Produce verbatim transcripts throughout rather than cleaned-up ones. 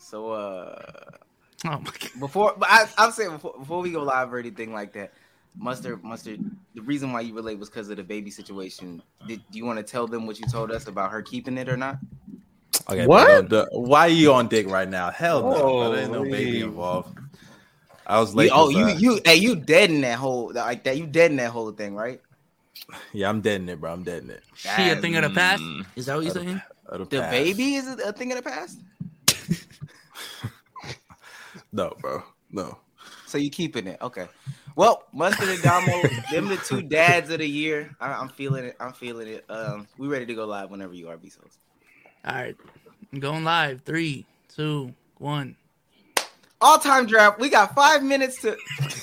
So, uh, oh my God. before, but I, I'm saying before, before we go live or anything like that, Mustard, Mustard, the reason why you relate was because of the baby situation. Did do you want to tell them what you told us about her keeping it or not? Okay, What? bro, the, why are you on dick right now? Hell no, bro. There ain't no baby Holy. involved. I was late. You, oh, 'cause, you, uh, you, hey, you dead in that whole like that. You dead in that whole thing, right? yeah, I'm dead in it, bro. I'm dead in it. She a thing of the past? Mm. Is that what you're saying? Of The past. baby is a thing of the past. No, bro. No. So you keeping it, okay? Well, Mustard and Damo, them the two dads of the year. I, I'm feeling it. I'm feeling it. Um, we ready to go live whenever you are, Bezos. All right. I'm going live. Three, two, one. All-time draft. We got five minutes to.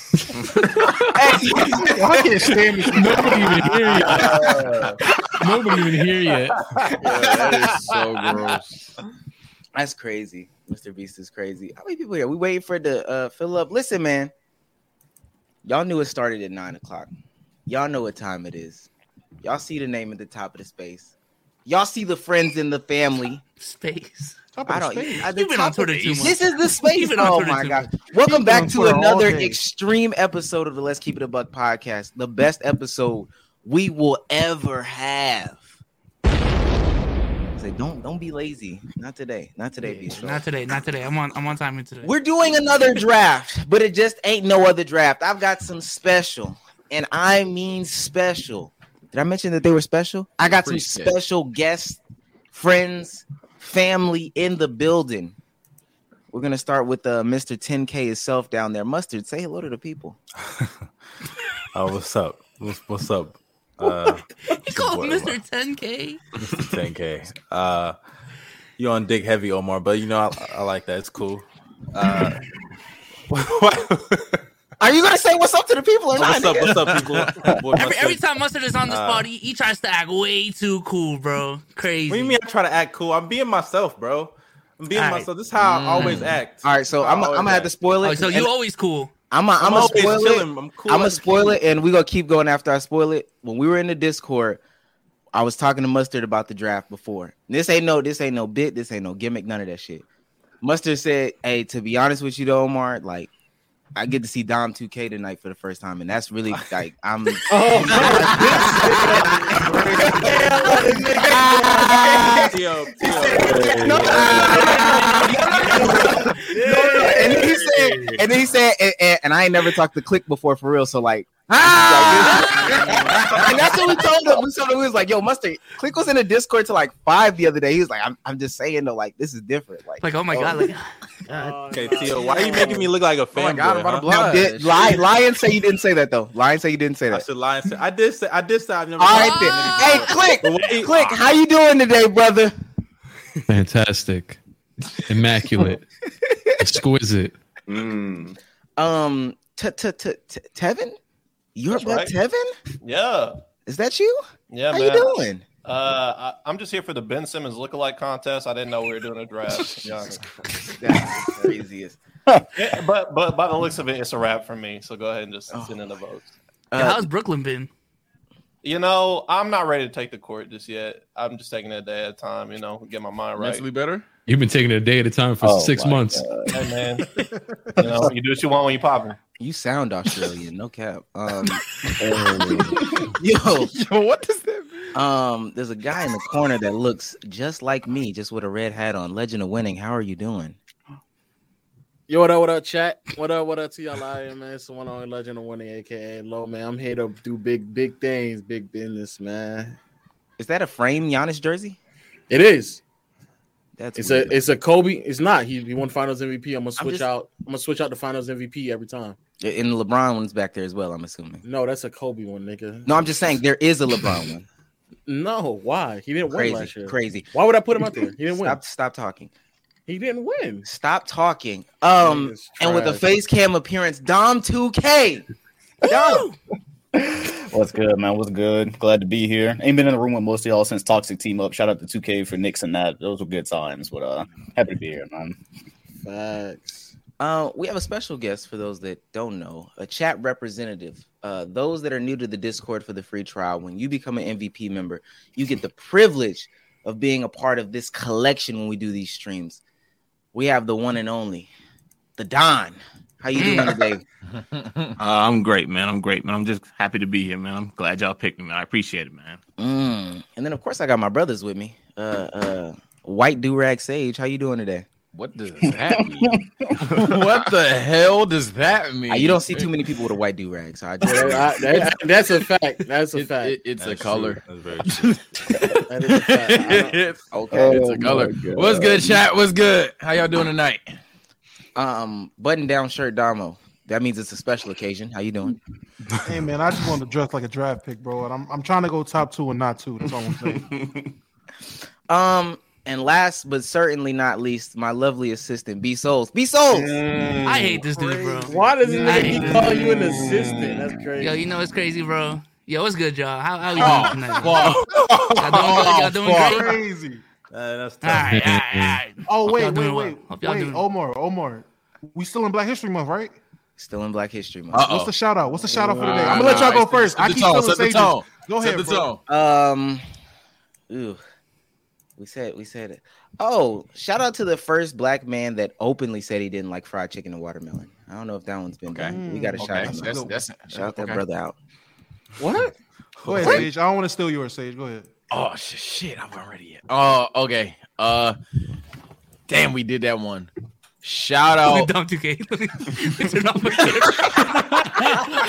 I can't stand this. Nobody even hear yet. Nobody even hear yet. Yeah, that is so gross. That's crazy. Mister Beast is crazy. How many people here? We waiting for it to uh, fill up. Listen, man. Y'all knew it started at nine o'clock. Y'all know what time it is. Y'all see the name at the top of the space. Y'all see the friends in the family. Space. I don't. I, You've been on Twitter too much. This is the space. You've been on Oh Twitter my too god! much. Welcome back to Twitter all another day. extreme episode of the Let's Keep It a Buck podcast. The best episode we will ever have. Say, don't don't be lazy. Not today. Not today, Yeah, Beast. not today. Not today. I'm on. I'm on timing today. We're doing another draft, but it just ain't no other draft. I've got some special, and I mean special. Did I mention that they were special? I got some Appreciate it. special guests, friends, family in the building. We're gonna start with uh, Mister ten K himself down there. Mustard, say hello to the people. Oh, what's up? What's, what's up? Uh, You call boy, him Mister ten K? Mister ten K. Uh, you on dick heavy, Omar, but you know I, I like that. It's cool. Uh, Are you gonna say what's up to the people or not? what's up? nigga? What's up, people? Boy, Every, Mustard. every time Mustard is on this Uh, party, he tries to act way too cool, bro. Crazy. What do you mean? I try to act cool. I'm being myself, bro. I'm being All right. myself. This is how I Mm. always act. All right, so How I I'm, I'm always gonna have to act. spoil it. Oh, so you always cool. I'm gonna I'm I'm always spoil it. chilling. I'm cool. I'm gonna like spoil you. it, and we're gonna keep going after I spoil it. When we were in the Discord, I was talking to Mustard about the draft before. This ain't no, this ain't no bit, this ain't no gimmick, none of that shit. Mustard said, "Hey, to be honest with you, though, Omar, like, I get to see Dom two K tonight for the first time, and that's really like I'm." Yo, yo. No, and then he said, and then he said, and, and, and I ain't never talked to Click before for real, so like, and that's what we told him. We told him we was like, "Yo, Mustard, Click was in the Discord till like five the other day." He was like, "I'm, I'm just saying though, like this is different." Like, Like, oh my god, like, God. Okay, Tio, why are you making me look like a Oh my fanboy? God, I'm about to huh? blow- now, did, Lion, Lion say you didn't say that though. Lion say you didn't say I that. should lie and say I did say I did say I've never. All right, talked then. to Ah. Hey, niggas Click, before. But wait, Click, how you doing today, brother? Fantastic. Immaculate. Exquisite. Mm. Um, t- t- t- t- Tevin, you're That's but right. Tevin. Yeah, Is that you? yeah, How man. you doing? Uh, I, I'm just here for the Ben Simmons lookalike contest. I didn't know we were doing a draft. to be honest. That's the craziest. Yeah, but but by the looks of it, it's a wrap for me. So go ahead and just Oh. send in the votes. Yeah, Uh, how's Brooklyn been? You know, I'm not ready to take the court just yet. I'm just taking it a day at a time. You know, get my mind right. Mentally better? You've been taking it a day at a time for Oh, six my months. God. Hey man, you know, you do what you want when you popping. You sound Australian, no cap. Um, Oh. yo, Yo, what does that mean? um, there's a guy in the corner that looks just like me, just with a red hat on. Legend of Winning. How are you doing? Yo, what up, what up, chat? What up, what up to y'all out here, man? It's the one on Legend of Winning, aka Low, man. I'm here to do big, big things, big business, man. Is that a frame Giannis jersey? It is. That's It's weird. a it's a Kobe. It's not. He, he won Finals M V P. I'm gonna I'm switch just- out. I'm gonna switch out the Finals M V P every time. And the LeBron one's back there as well, I'm assuming. No, that's a Kobe one, nigga. No, I'm just saying there is a LeBron one. No, why? He didn't win last Crazy, year. crazy. Why would I put him out there? He didn't win. Stop, stop talking. He didn't win. Stop talking. Um, Nigga's and with a trash. face cam appearance, Dom two K. Dom. What's good, man? What's good? Glad to be here. Ain't been in the room with most of y'all since Toxic Team Up. Shout out to two K for Knicks and that. Those were good times, but uh, happy to be here, man. Facts. Uh, we have a special guest for those that don't know, a chat representative. Uh, those that are new to the Discord for the free trial, when you become an M V P member, you get the privilege of being a part of this collection when we do these streams. we have the one and only, the Don. How you doing today? Uh, I'm great, man. I'm great, man. I'm just happy to be here, man. I'm glad y'all picked me, man. I appreciate it, man. Mm. And then, of course, I got my brothers with me. Uh, uh, White Durag Sage. How you doing today? What does that mean? What the hell does that mean? Uh, you don't see too many people with a white durag, so I just Yeah, I- that- that's a fact. That's a It- fact. it- it's That's a color. True. That's very true. That is a fact. I don't- It's, okay. it's a color. What's good, chat? What's good? How y'all doing tonight? Um, button down shirt, Damo. That means it's a special occasion. How you doing? Hey man, I just want to dress like a draft pick, bro. And I'm I'm trying to go top two and not two. That's all I'm saying. Um, and last but certainly not least, my lovely assistant, B Souls. B Souls. I hate this dude, bro. Why does it I make hate me this call dude. you an assistant? That's crazy. Yo, you know it's crazy, bro. Yo, what's good, y'all? How how you Oh, doing tonight? fuck. Y'all doing good? Y'all doing great? Crazy. Uh, that's All tough. right, all right, all right. Oh Hope wait, y'all wait, doing well. wait, Hope y'all wait, doing- Omar, Omar. We still in Black History Month, right? Still in Black History Month. Uh-oh. What's the shout out? What's the shout out for today? Nah, I'm gonna let y'all nah, go set- first. set I the keep tone, feeling set the Sage's. tone. Go Set ahead, the bro. tone. Um, ooh, we said we said it. Oh, shout out to the first black man that openly said he didn't like fried chicken and watermelon. I don't know if that one's been Okay. done. We got to shout Okay, him that's, out. that's, Shout that okay. brother out. What? Go ahead, Sage. I don't want to steal yours, Sage. Go ahead. Oh sh- shit! I'm not ready yet. Oh, okay. Uh, damn, we did that one. Shout Let me out. dump two K. Let me let me turn off my camera.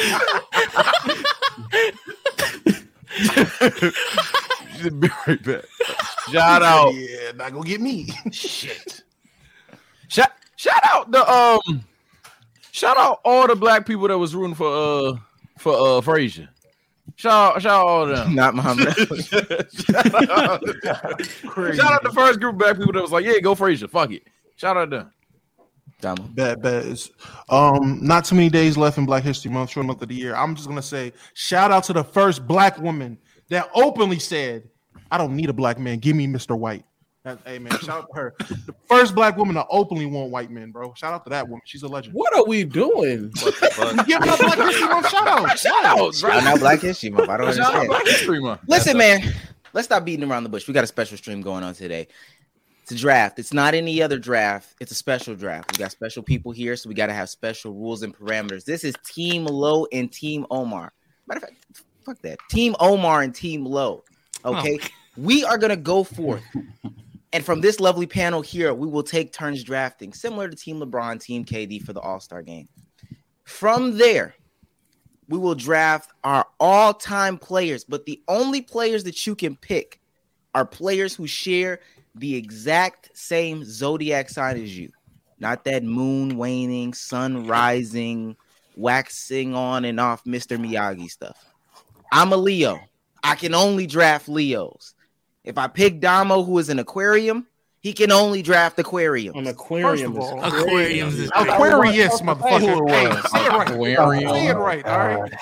Be right back. Shout out. Yeah, not gonna get me. Shit. Shout shout out the um. Shout out all the black people that was rooting for uh for uh Frazier. Shout out, shout out all of them. Not Muhammad. shout, out, shout out the first group of black people that was like, yeah, go Frazier. Fuck it. Shout out them. Damo. Bad, bad. It's, um, not too many days left in Black History Month, short month of the year. I'm just gonna say, shout out to the first black woman that openly said, "I don't need a black man. Give me Mister White." That, hey man, shout out to her. The first black woman to openly want white men, bro. Shout out to that woman. She's a legend. What are we doing? Give her Black History Month shout out. Shout out, Shout out Black History Month. I don't Shout out understand. Black History Month. Listen, man, let's stop beating around the bush. We got a special stream going on today. It's a draft. It's not any other draft. It's a special draft. We got special people here, so we got to have special rules and parameters. This is Team Low and Team Omar. Matter of fact, fuck that. Team Omar and Team Low. Okay, Oh. we are gonna go forth, and from this lovely panel here, we will take turns drafting, similar to Team LeBron, Team K D for the All-Star game. From there, we will draft our all-time players, but the only players that you can pick are players who share the exact same zodiac sign as you. Not that moon waning, sun rising, waxing on and off Mister Miyagi stuff. I'm a Leo. I can only draft Leos. If I pick Damo, who is an Aquarium, he can only draft Aquariums. An aquarium. First of all, Aquariums is crazy. Aquarius, motherfucker. Hey, say it right. Aquarium. Say it right. All right.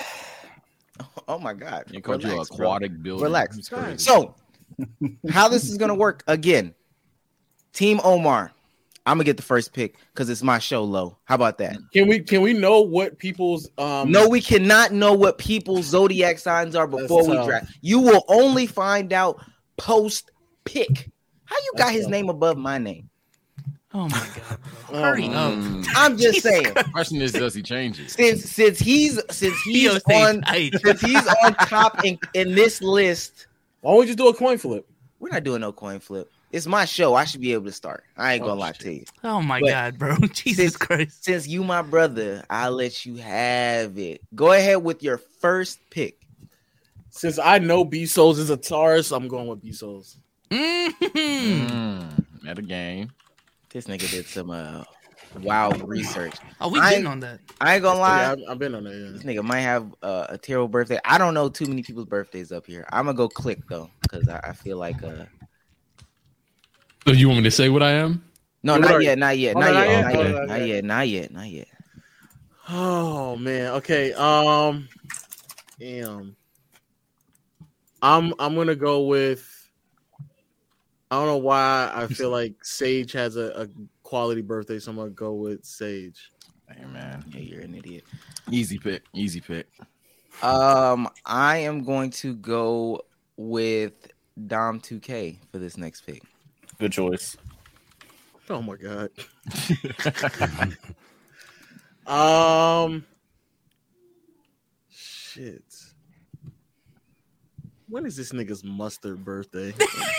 Oh my God. You called you Relax, bro. aquatic building. Relax. It's crazy. So, how this is gonna work again? Team Omar, I'm gonna get the first pick because it's my show. Low. How about that? Can we can we know what people's um No, we cannot know what people's zodiac signs are before we tough. draft. You will only find out post pick. How you got That's his tough. name above my name? Oh my god, bro. Oh, Hurry my up. Mm. I'm just Jesus saying. Christ. Question is, does he change it? Since since he's since he's Theo Sage, on I- since he's on top in, in this list, Why don't we just do a coin flip? we're not doing no coin flip. It's my show. I should be able to start. I ain't gonna Oh, lie shit. to you. Oh my But- god, bro. Jesus Christ. Since you my brother, I'll let you have it. Go ahead with your first pick. Since I know B Souls is a Taurus, I'm going with B Souls. Mhm. Mm. At a game. This nigga did some uh wild research. Oh, we I- getting on that. I ain't gonna lie. Yeah, I've, I've been on that. This Yeah. nigga might have uh, a terrible birthday. I don't know too many people's birthdays up here. I'm gonna go click though, because I, I feel like uh So you want me to say what I am? no, What not are yet, you? not yet, Oh, not not yet, yet? not Oh, yet, not not yet. yet, not yet, not yet. Oh man. Okay. Um. Damn. I'm I'm gonna go with. I don't know why I feel like Sage has a, a quality birthday, so I'm gonna go with Sage. Hey man, Yeah, you're an idiot. easy pick, easy pick. Um, I am going to go with Dom two K for this next pick. Good choice. Oh my god. um. Shit. When is this nigga's mustard birthday?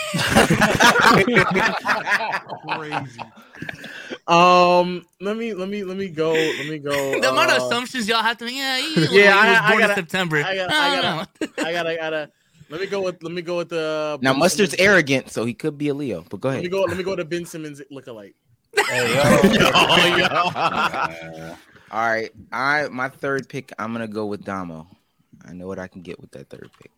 Crazy. Um, let me let me let me go. Let me go. The amount of uh, assumptions y'all have to make. Yeah, he, Yeah, he was I- I born gotta- in September. I gotta, I I don't gotta, know. I gotta, I gotta. Let me go with. Let me go with the. Now Ben Mustard's Simmons- arrogant, so he could be a Leo. But go Let me ahead. go. Let me go to Ben Simmons lookalike. Hey, yo. Uh, All right, I my third pick. I'm gonna go with Damo. I know what I can get with that third pick.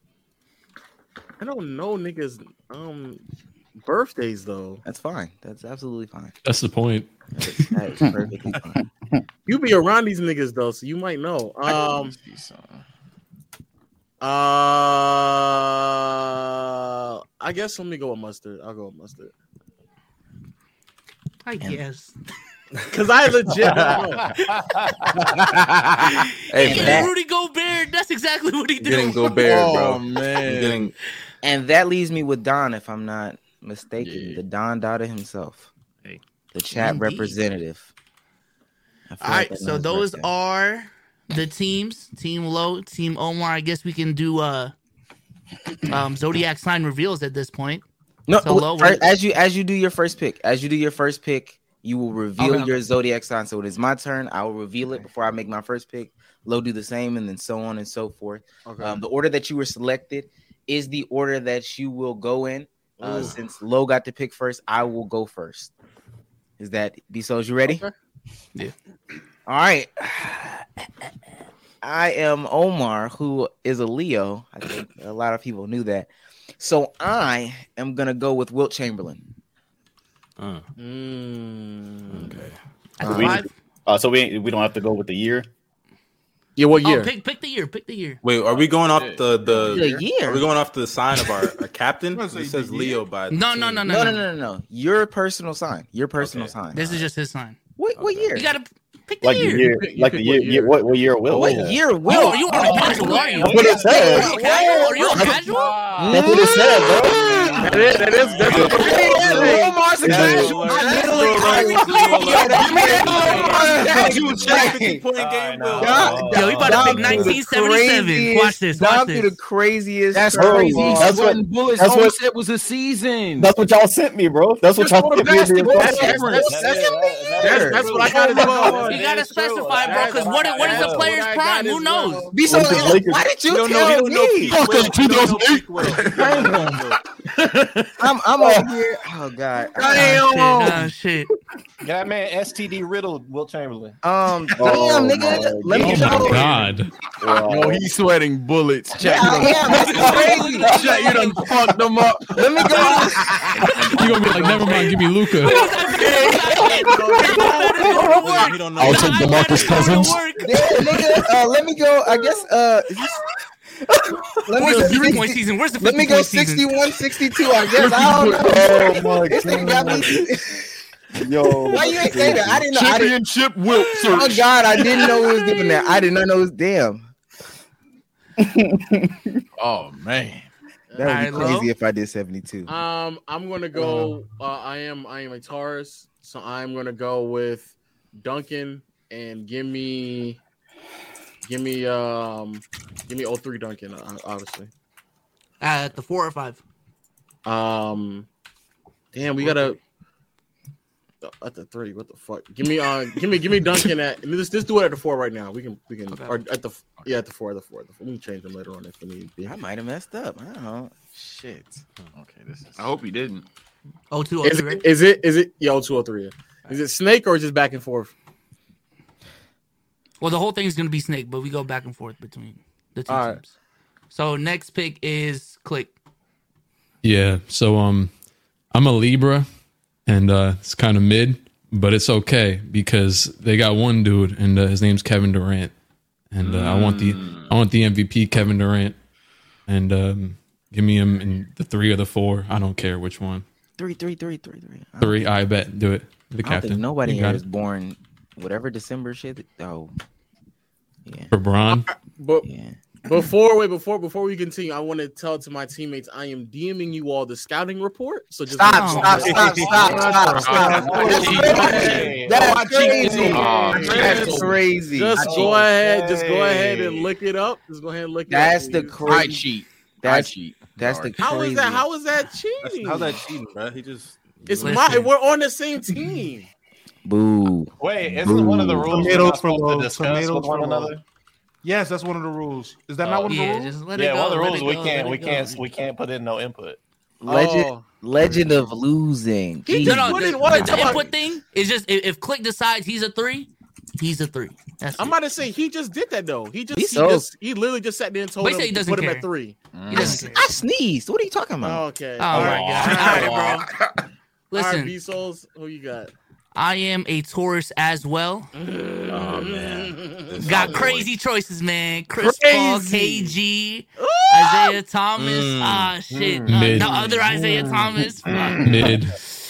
I don't know niggas um birthdays though. That's fine. That's absolutely fine. That's the point. That is, that is perfectly fine. You be around these niggas though, so you might know. Um. Uh, I guess let me go with mustard. I'll go with mustard I guess. because I legit don't know. Hey, Yeah, man. Rudy Gobert. That's exactly what he did. Getting Gobert, bro. Oh man. Getting And that leaves me with Don, if I'm not mistaken, Yeah. the Don Dada himself, Hey. the chat Indeed. representative. I feel All like right, that so man's those birthday. are the teams. Team Low, Team Omar. I guess we can do uh um Zodiac sign reveals at this point. No, so low, fir- what- as you as you do your first pick, as you do your first pick, you will reveal Okay, your okay. zodiac sign. So it is my turn. I will reveal it before I make my first pick. Low do the same, and then so on and so forth. Okay. Um, the order that you were selected is the order that you will go in. Uh, Ooh. since Low got to pick first, I will go first. Is that B-Souls? You ready? Okay. Yeah. All right. I am Omar, who is a Leo. I think a lot of people knew that. So I am gonna go with Wilt Chamberlain. Uh, Mm. okay. At Uh, the we- five? uh, so we we don't have to go with the year. Yeah, what year? Oh, pick pick the year. Pick the year. wait, are we going off the the? The year. Are we going off the sign of our, our captain? I was gonna It say says the Leo year. by the No, no, team. no, No, no, no, no, no. Your personal sign. Your personal Okay. sign. This is just his sign. What what year? You gotta pick the Like year. the year, pick- you like pick the what year, year. year what, what year will? What Yeah. year? You, Will? are you on a casual? Are you? That's what it Are said. you a casual? Are you a casual? That's what it said, bro. That is, that is, that's a Omar's a casual. I Yo, we about to pick nineteen seventy-seven. Watch this. Watch Dom through the this. craziest. That's Bro, crazy. that's what- Sweating bullets. that's All what- said was a season. That's what y'all sent me, bro. That's what That's y'all what sent me. in the basketball request. is. That's, that's, that's what I gotta do. You gotta specify, bro, because what, what is a player's prime? Who knows? Be so. Lakers- Lakers- Why did you He don't know. He tell don't know. me? Peak Will. He don't know peak Will. I'm I'm over here. Oh God. Oh, shit. That man S T D riddled Wilt Chamberlain. Um. Damn, Oh, nigga. my Let me Oh my know. god. Wow. Yo, he's sweating bullets. Check Yeah, I am. That's crazy. Check, you done fucked them up. Let me go. You gonna be like, never mind, give me Luca. He don't know. I'll take DeMarcus Cousins. Damn, nigga. Uh, let me go. I guess. Uh. Is this... Let me Where's go. the three point sixty season? Where's the Let me fifty go point season? sixty-one, sixty-two. I guess. I don't know. Oh my This thing got me. Yo, Why you ain't say that? I didn't know. I didn't, Championship Wilt oh search. God, I didn't know we was doing that. I did not know it was damn. Oh man. That would be Alright, crazy Lo. if I did seventy-two. Um, I'm gonna go. Uh, I am. I am a Taurus, so I'm gonna go with Duncan and give me, give me, um, give me oh three Duncan. uh, Obviously. Uh, at the four or five. Um, damn, we gotta at the three. What the fuck? Give me, uh, give me, give me Duncan at. Let's just do it at the four right now. We can, we can, Okay. or at the yeah, at the four, at the four, at the four. We can change them later on if we need be. I might have messed up. I don't know. Shit. Okay, this is. I hope he didn't. Oh, two, oh, Is three, it, right? is it, is it, yo, two or three? Is it Snake or just back and forth? Well, the whole thing's gonna be Snake, but we go back and forth between the two All right. teams. So next pick is Click. Yeah, so um, I'm a Libra, and uh, it's kind of mid, but it's okay because they got one dude, and uh, his name's Kevin Durant, and uh, I want the I want the M V P Kevin Durant, and um, give me him in the three or the four. I don't care which one. Three, three, three, three, three. I don't- Three, I bet. Do it. The I don't captain. think nobody You here got is it. born whatever December shit. Oh, yeah, For Bron. But yeah. Before wait, before before we continue, I want to tell to my teammates I am DMing you all the scouting report. So just stop, stop, stop, stop, stop, stop. That's crazy. That's crazy. Just go ahead, just go ahead and look it up. Just go ahead and look it That's up. the crazy. I cheat. That's I cheat. That's the crazy. How is that? How is that cheating? How's that cheating, bro? He just It's Listen. my. We're on the same team. Boo. Wait, isn't one of the rules we're Tomatoes not for supposed low. to discuss Tomatoes with one for low. another? Yes, that's one of the rules. Is that Oh, not one of the Yeah, rules? just let it Yeah, go. one of the let rules it we go, can't let we it go. can't we can't put in no input. Legend, Oh. legend of losing. He Jeez. just No, no, put the, in what? the, the Come on. input thing is just if, if Click decides he's a three, he's a three. That's I'm it. about to say he just did that though. He just He he, so- just, he literally just sat there and told But he him said he to doesn't put him care. at three. He doesn't care. I sneezed. What are you talking about? Oh, okay. Oh, All my right, God. All All right, right, bro. Listen, All right, B Souls, who you got? I am a Taurus as well. oh man. Got crazy choices, man. Chris Paul, K G, Isaiah Thomas. Mm. Ah, shit. Uh, Mid. the other Isaiah Thomas. Fuck. Mid.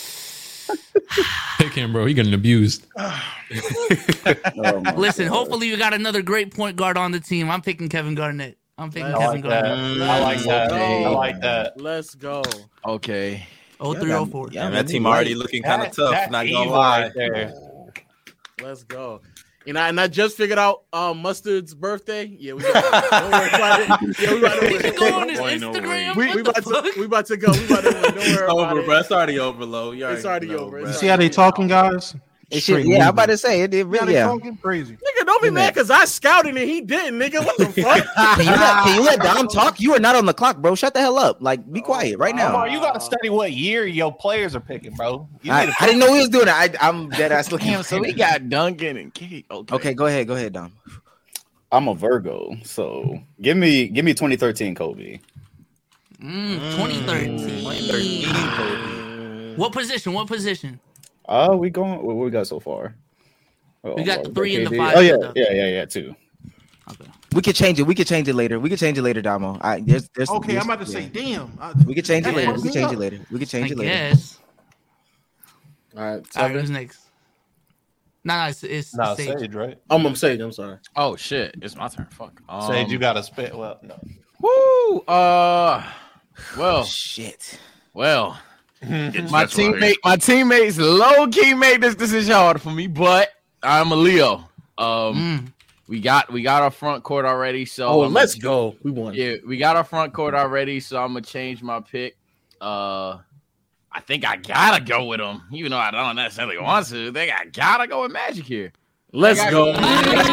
Pick him, bro. He getting abused. Oh, my Listen, God. hopefully we got another great point guard on the team. I'm picking Kevin Garnett. I'm picking I Kevin like that. Garnett. I like that. Okay. I like that. Let's go. Okay. Oh three oh four. Yeah, And that team already looking kind of That- tough. that's Not gonna evil lie. right there. Let's go. And I, and I just figured out um, Mustard's birthday. Yeah, we got don't worry about it. Yeah, we about to win. Go on his Boy, no Instagram. We, What we the about fuck? to we about to go. We about to win. Don't worry It's about over, it. bro. It's already over, low. You It's already know, over. bro. It's See how they talking, guys? It Straight should, yeah, I'm losing. about to say it. It See how really, they yeah. talking? Crazy. Nigga, don't be Yeah. mad because I scouted and he didn't, nigga. What the fuck? Can you, let, can you let Dom talk? You are not on the clock, bro. Shut the hell up. Like, be quiet right now. Omar, you got to study what year your players are picking, bro. You I, need I didn't know he was doing it. I, I'm dead ass looking. Damn, so we got Duncan and Kate. Okay. Okay, go ahead. Go ahead, Dom. I'm a Virgo, so give me give me twenty thirteen Kobe. Mm, twenty thirteen. What position? What position? Uh, we going? What we got so far? Oh, We got the oh, three and the K D. five. Oh yeah, yeah, yeah, yeah. Two. We could change it. We could change it later. We could change it later, Damo. I, there's, there's, Okay, there's- I'm about to say, yeah. damn. I, We could change it later. We could change it later. We could I change it later. guess. All right, All right, seven. who's next? No, no, it's, it's Nah, Sage. Sage, right? I'm, I'm saying, I'm sorry. Oh shit, it's my turn. Fuck. Um, Sage, you got to spit. Well, no. Woo. Uh. Well. Shit. Well. It's My that's what I teammate, my teammates low key made this decision hard for me, but I'm a Leo. Um, Mm. we got we got our front court already, so Oh, I'm let's gonna- go. We won. Yeah, we got our front court already, so I'm gonna change my pick. Uh, I think I gotta go with them, even though I don't necessarily want to. I think I gotta go with Magic here. Let's I go.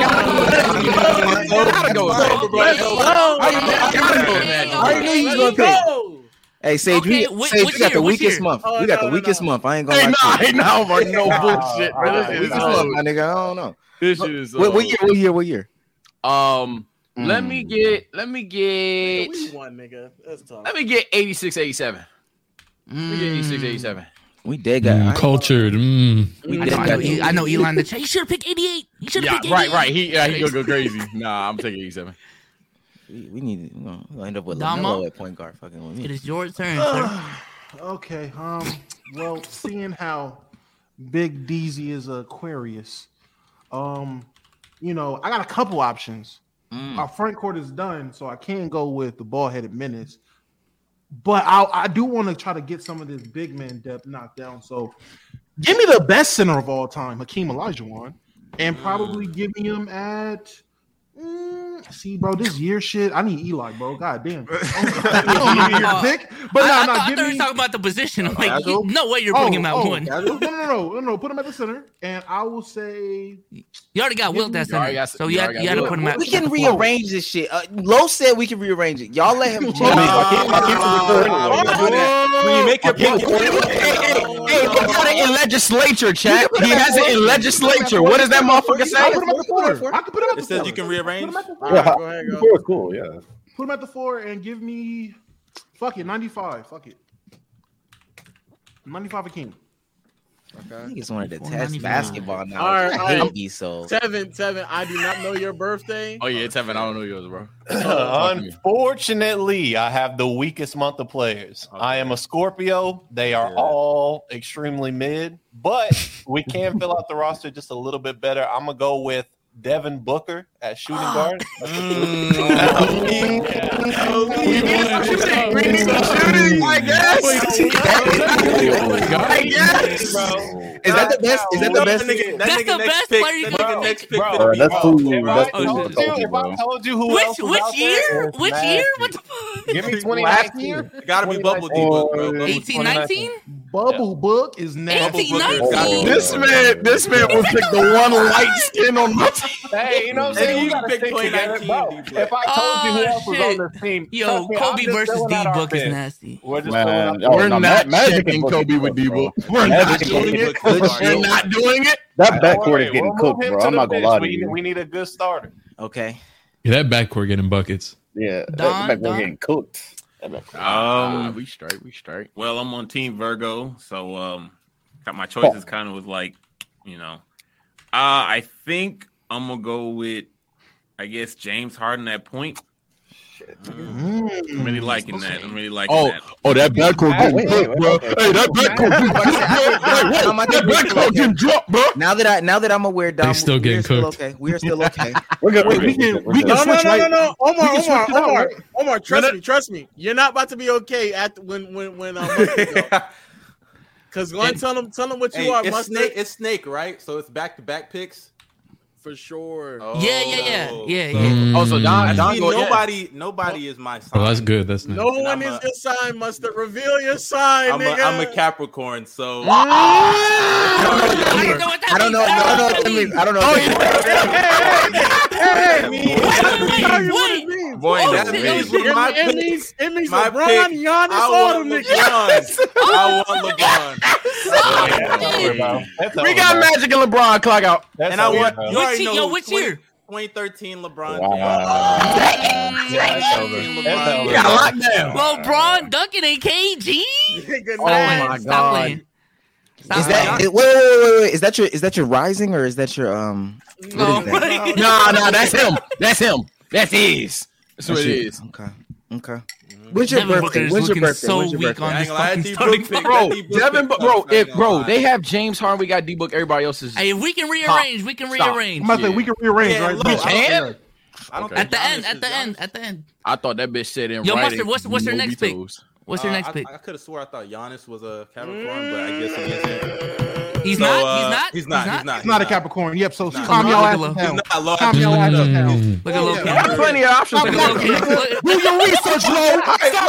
I gotta go with Magic. Let's go. I gotta go with Magic. I already knew you was Let's gonna pick. go. Hey, Sage, Okay, we, which- Sage, which we got year? the Which weakest year? month. Oh, we got no, the no, weakest no. month. I ain't gonna Hey, lie. nah, to you. hey, nah, bro, no bullshit, bro. This Uh, shit is Weakest uh, month, my old. nigga. I don't know. This shit is What, what old. year? What year? What year? Um, let Mm. me get, let me get, We won, nigga. That's tough. let me get eighty-six, eighty-seven. Let me get eighty-six, eighty-seven. We dead guy. Mm, cultured. Mm. We I dead know, I know, guy. E- I know Elon the chat. You should have picked eighty-eight. You should have Yeah, picked right, eighty-eight. right. He, yeah, he gonna go crazy. Nah, I'm taking eighty-seven. We, we need to, we're gonna, we're gonna end up with Damo? LaMelo at point guard. Fucking with It me. is your turn, sir. Okay. Um. Well, seeing how Big Deezy is a Aquarius, um, you know, I got a couple options. Mm. Our front court is done, so I can go with the ball-headed menace. But I, I do want to try to get some of this big man depth knocked down. So, give me the best center of all time, Hakeem Olajuwon, and probably give me him at. Mm, see, bro, this year shit. I need Eli, bro. God damn. I don't need your pick, but I, no, I, no, thought, I give thought you me. were talking about the position. I'm like, Casual? you, no way you're putting him at oh, one. No, no, no, no, no. Put him at the center, and I will say. You already got Wilt that You already center, got- so you you, had, already you got had to Wilt. put him at. We at can the four. rearrange this shit. Uh, Lo said we can rearrange it. Y'all let him change. When you make your pick, Hey, he got it in legislature, chat. He has it in legislature. What does that motherfucker I say? put him at the four. I can put him at it the says four. you can rearrange. Put him at the four. Yeah, go ahead, go. four is cool. Yeah. Put him at the four and give me. Fuck it, ninety-five. Fuck it. ninety-five Hakeem. Niggas wanted to Four test ninety-five. basketball now. All right, I all hate right. these so. Seven, seven. I do not know your birthday. Oh yeah, it's Evan. I don't know yours, bro. Unfortunately, I have the weakest month of players. I am a Scorpio. They are Yeah. all extremely mid, but we can fill out the roster just a little bit better. I'm gonna go with Devin Booker at shooting guard. I guess. I guess. Is that the best? Is that the best? That's the best player you can next pick. pick. Bro, that's food. If That's I told food. you, if I told you who Which else was which out year? there, it's Which nasty. year? What the fuck? Give me twenty Last nineteen. year? Gotta be bubble D book, bro. Bubble eighteen, nineteen? Bubble book is nasty. eighteen, nineteen? This man, this man will pick the one light skin on my team. Hey, you know what I'm saying? You gotta stick together, bro. If I told you who else was Oh, on the team, Yo, trust me, I'm Kobe just versus filling D out our Book is bench. nasty. We're just Man, filling oh, out We're no, not Magic checking and Kobe Booker with can D-Book. cook, We're Magic not and doing Booker it. can cook, We're bro. not doing it. That Don't backcourt worry, is getting we'll move cooked, him bro. to I'm the not gonna bench. lie We to need- you. We need a good starter. Okay. Yeah, that backcourt getting buckets. Yeah, Don, that backcourt Don. getting cooked. That backcourt. Ah, Um, we straight, we straight. well, I'm on Team Virgo, so um, got my choices kind of was like, you know, uh, I think I'm gonna go with, I guess James Harden at point. Mm. I'm really liking that. I'm really liking Oh, that. oh, that backcourt getting wait, cooked, wait, bro. okay. Hey, that backcourt getting Like I said, I think- Hey, wait, I'm about to that be backcourt okay. getting dropped, bro. Now that I now that I'm aware, Dom, They still we- getting we're still cooked. okay. We are still okay. We're good. Wait, we're we good, can we're we good. can No, no, switch no, right. no, no, Omar, We can Omar, switch it out, Omar, right? Omar. Trust Minute. me, trust me. You're not about to be okay at when when when um, because go and tell them tell them what you Hey, are. it's Mustard, snake. It's snake, right? So it's back to back picks. for sure. Oh, Yeah, yeah, yeah, yeah, so- yeah. Oh, so Don, I Don see go yeah. nobody. Nobody is my sign. Oh, that's good. That's nice. No And one I'm is a- your sign, Mustard. Reveal your sign, I'm a, nigga. I'm a Capricorn, so I don't know what that I don't know. means. I don't know what that means. I don't know. Oh, what that means. Hey, Wait, wait, wait, wait. boy, Oh, that shit, means oh, shit. It, my it pick. means it means My LeBron, pick. Giannis, I all want them niggas. LeBron. I want LeBron. We got Magic and LeBron clock out. And I want. You Which already year- know yo, who which twenty year? twenty thirteen LeBron. Wow. LeBron. We got locked down. LeBron, Duncan, and K G. Nigga, Stop nah. playing. Stop playing. Stop Is playing. that wait, wait, wait, wait, wait? Is that your is that your rising or is that your um? No, What is that? No, no, that's him. That's him. That's his. That's what it That's is. Okay. Okay. When's your Devin Booker birthday? is When's your looking birthday? so When's your weak birthday? on I this ain't gonna lie, fucking D-Book starting pick, five. Bro, D-Book pick Devin, sucks, bro, I ain't if gonna bro, lie. they have James Harden, we got D Book. Everybody else is. Hey, if we can rearrange, we can Stop. rearrange. I'm about to say we can rearrange, Yeah, right? look, We I can. don't- I don't Okay. think At the end, Giannis at the is end, Giannis. at the end. I thought that bitch said in Yo, writing. Mustard, what's- what's your no next pick? vetoes. What's your Uh, next I, pick? I could have swore I thought Giannis was a Capricorn, but I guess he isn't. He's So, not. uh, He's not. He's not. He's not. It's not a Capricorn. Yep. So Nah. calm your Look ass at Lo. down. He's not. Lord, Calm your ass down. Mm. Look at Lil Yeah. Kim. Got plenty of options. Look to at go. Lil Kim. Look- Do your research, Lo.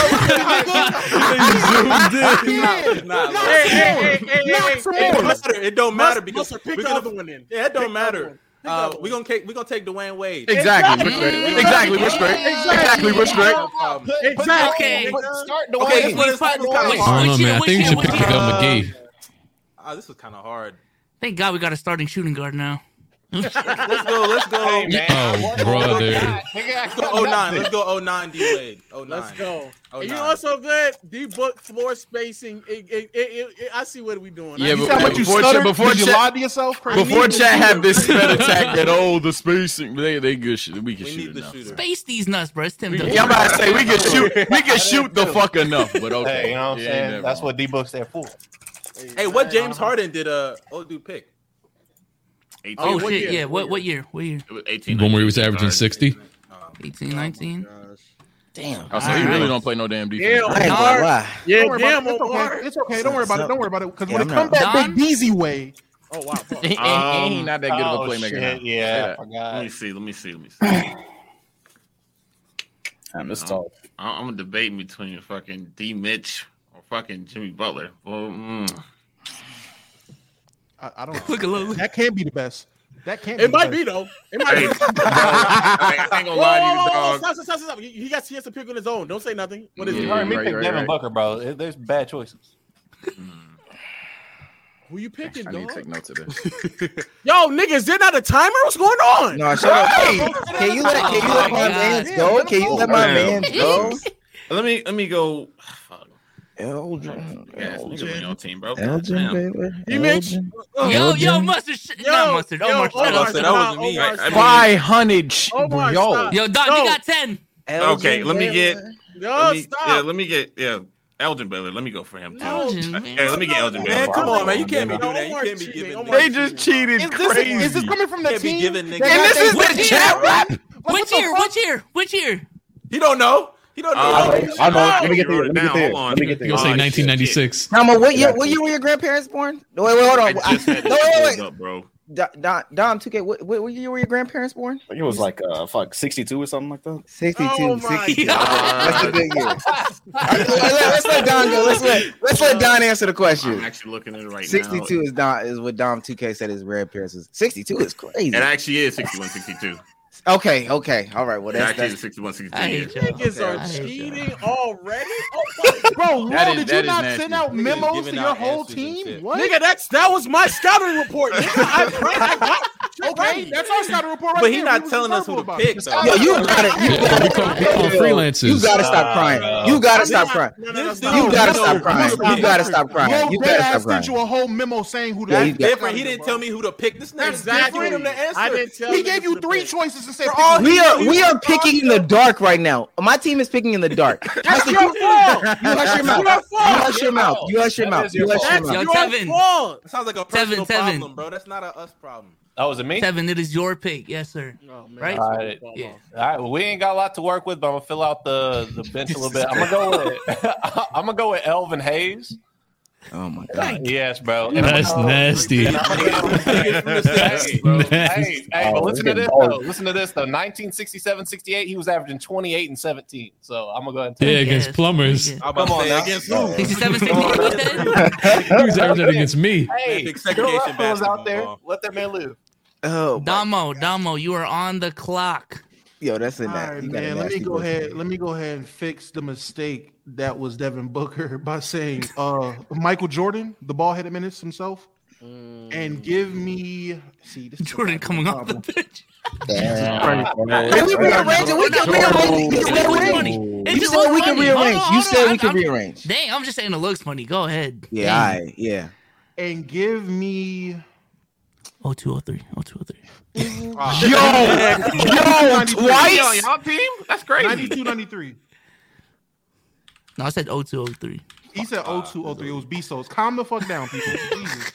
He's not. He's not. Lord. Hey, hey, hey, hey, hey, Not hey, some hey, It don't more. matter. It don't matter because Mustard, pick we're the gonna- other one then. Yeah, it don't Pick the other matter. one. Pick the Uh, other we're one. gonna take we're gonna take Dwayne Wade. Exactly. We're Exactly. straight. Exactly. We're straight. Exactly. Exactly. We're straight. Um, Exactly. Okay. Start Okay, Dwayne. this one is Which- kind of which- I don't which know, year- man. I which think we year- should which pick year? up McGee. Ah, this was kind of hard. Thank God we got a starting shooting guard now. Let's go. Let's go. Oh, brother. Let's go. Oh nine. Let's go. Oh nine. D Wade. Oh nine. Let's go. Oh, And you nine. know what's so good? D book floor spacing. It, it, it, it, it, I see what we doing. Yeah, I You but- said how much you Before stuttered? Chet- before Did you Chet- lie to yourself? Crazy. Before chat had this sped attack that oh the spacing, they they good shit. We can We shoot need it the now. shooter. Space these nuts, bro. It's Tim Duncan. Yeah, I'm about to say we can shoot. We can shoot the fuck enough, but okay. Hey, you know what I'm Yeah, ain't saying? that That's wrong. what D Book's there for. Hey, what James Harden did uh old dude pick? eighteen, Oh what shit! year? Yeah. What What what year? What year? it was eighteen, One where he was nineteen, averaging sixty. eighteen, nineteen. Damn. Oh, so he Alright. really don't play no damn defense. Yeah, I ain't Omar. gonna lie. Yeah, Don't worry damn, about it. It's Omar. okay. It's okay. Don't worry about it. Don't worry about it. Because Yeah, when I'm it comes not- back Don? Big Beezy way, Oh wow. fuck. And, and, and he not that good of Oh, a playmaker. shit, now. yeah, I Yeah. Let forgot. me see. Let me see. Let me see. Damn, this tough. I- I'm gonna debate between fucking D Mitch or fucking Jimmy Butler. Well, mm. I, I don't. Look at Lil. That can't be the best. That can't. Be It the might best. be though. It might Hey, be. bro, I ain't gonna lie to you, Whoa, whoa, whoa, dog. Stop, stop, stop, stop. He he got he has to pick on his own. Don't say nothing. What is Yeah. You it? heard me Right, pick right, Devin right. Booker, bro. It- There's bad choices. Who you picking, I need to dog? take notes of this. Yo, nigga, is there not a timer? What's going on? No, shut up. Hey, can you let can you let my Oh my man God. go? Can you let my Man. man go? Let me let me go. Fuck. Elgin, Yeah, niggas on Elgin, your team, bro. Elgin, Damn. baby. You Mitch? Elgin. Yo, yo, Elgin. mustard. Sh- Yo, not mustard. yo, Omar, shut Omar, up. I said that wasn't me. Omar, I- I stop. mean- Five hundred. Omar, Yo, stop. Yo, Don, Yo. you got ten. Okay, let me get. Yo, Let me, stop. yeah, let me get. Yeah, Elgin Baylor. Let me go for him too. Elgin, man. Hey, let me get Elgin Baylor. Man, come on, man. You can't be No, doing that. You Omar can't be cheating. giving. Omar They just cheated Is this, crazy. is this coming from the Can't be team? giving niggas- that And got this is that- the chat rap. Which year? Which year? Which year? He don't know. He don't know. Uh, I know. I know. Let me get You there. wrote Let it me get down. there. Hold on. Let me get You're gonna there. say Oh, nineteen ninety-six. Mama, what year? What year were your grandparents born? No, wait, wait, hold on. I just had no, this wait, wait, pulled wait. up, bro. Dom, Dom, Dom two K. What, what year were your grandparents born? I think it was like uh, fuck, sixty-two or something like that. sixty-two. Oh my sixty-two. God. That's a good year. let's, let's let Don go. Let's let let's let Don answer the I'm question. actually looking at it right sixty-two now. is Dom is what Dom two K said his grandparents was. sixty-two is crazy. It actually is sixty-one sixty-two. Okay, okay, all right. Well, It that's, actually is that's sixty-one sixty-two. I hate yeah. y'all. Niggas Okay. are I hate cheating already. Oh my Bro, Lil, That is- did that you is not nasty. send out Niggas memos to giving your out whole answers and team? shit. What? nigga, that's that was my scouting report. Nigga, I, I got Okay, that's our scouting report right But he's there. not We was telling us who verbal to about pick, it. though. Yo, you gotta, you Yeah, we gotta, call, we call freelancers. you gotta stop crying. You gotta stop crying. No, no, no, This stop. You dude- gotta no, stop no, crying. no, You gotta stop crying. Lil You dead gotta ass stop sent crying. you a whole memo saying who Yeah, that you is. got- Different. He didn't tell me who to pick. This nigga's Exactly. freedom to answer. I didn't tell He you gave you to three pick. choices and said For pick all one. We are You- we you- are picking in the dark right now. My team is picking in the dark. That's Listen, your you, fault. you hush your mouth. That's You your fault. hush your mouth. You hush your That mouth. is your You hush your fault. mouth. Yo, Your Tevin. fault. That sounds like a Tevin, personal Tevin. problem, bro. That's not a us problem. Oh, is it me? Seven, it is your pick. Yes, sir. Oh, man. Right? All right. Yeah. All right. Well, we ain't got a lot to work with, but I'm gonna fill out the, the bench a little bit. I'm gonna go with I'm gonna go with Elvin Hayes. Oh my god. Yes, bro. And I'm That's gonna go- nasty. and I'm gonna go- That's Bro, nasty. Hey, hey, but Oh, listen to it's this getting though. dark. Listen to this though. nineteen sixty-seven sixty-eight, he was averaging twenty-eight and seventeen. So I'm gonna go ahead and Yeah, take against Yes. plumbers. Yeah. I'm about Come on to say now. against who? sixty-seven, sixty-eight, what that? He was averaging that against me. Hey, Big segregation Bill Russell was out there. basketball. Let that man live. Oh, my- Damo, Damo, you are on the clock. yo, that's a All that. right, you got a man. Let me nasty go voice. ahead. Let me go ahead and fix the mistake that was Devin Booker by saying uh Michael Jordan, the ball-headed menace himself, and give me see this is Jordan the coming off the problem. bench. Can we rearrange it? We can rearrange. You It said looks we funny. can- It You just said looks we can funny. Hold on, rearrange. You hold said on. we can I'm- rearrange. Dang, I'm just saying it looks funny. Go ahead. Yeah, Dang. all right, yeah. And give me oh two oh three. oh two oh three. Yo, yo, twice. Y'all team? That's crazy. ninety-two ninety-three. No, I said oh two oh three. He said oh two oh three. It was B-Souls. Calm the fuck down, people. Jesus.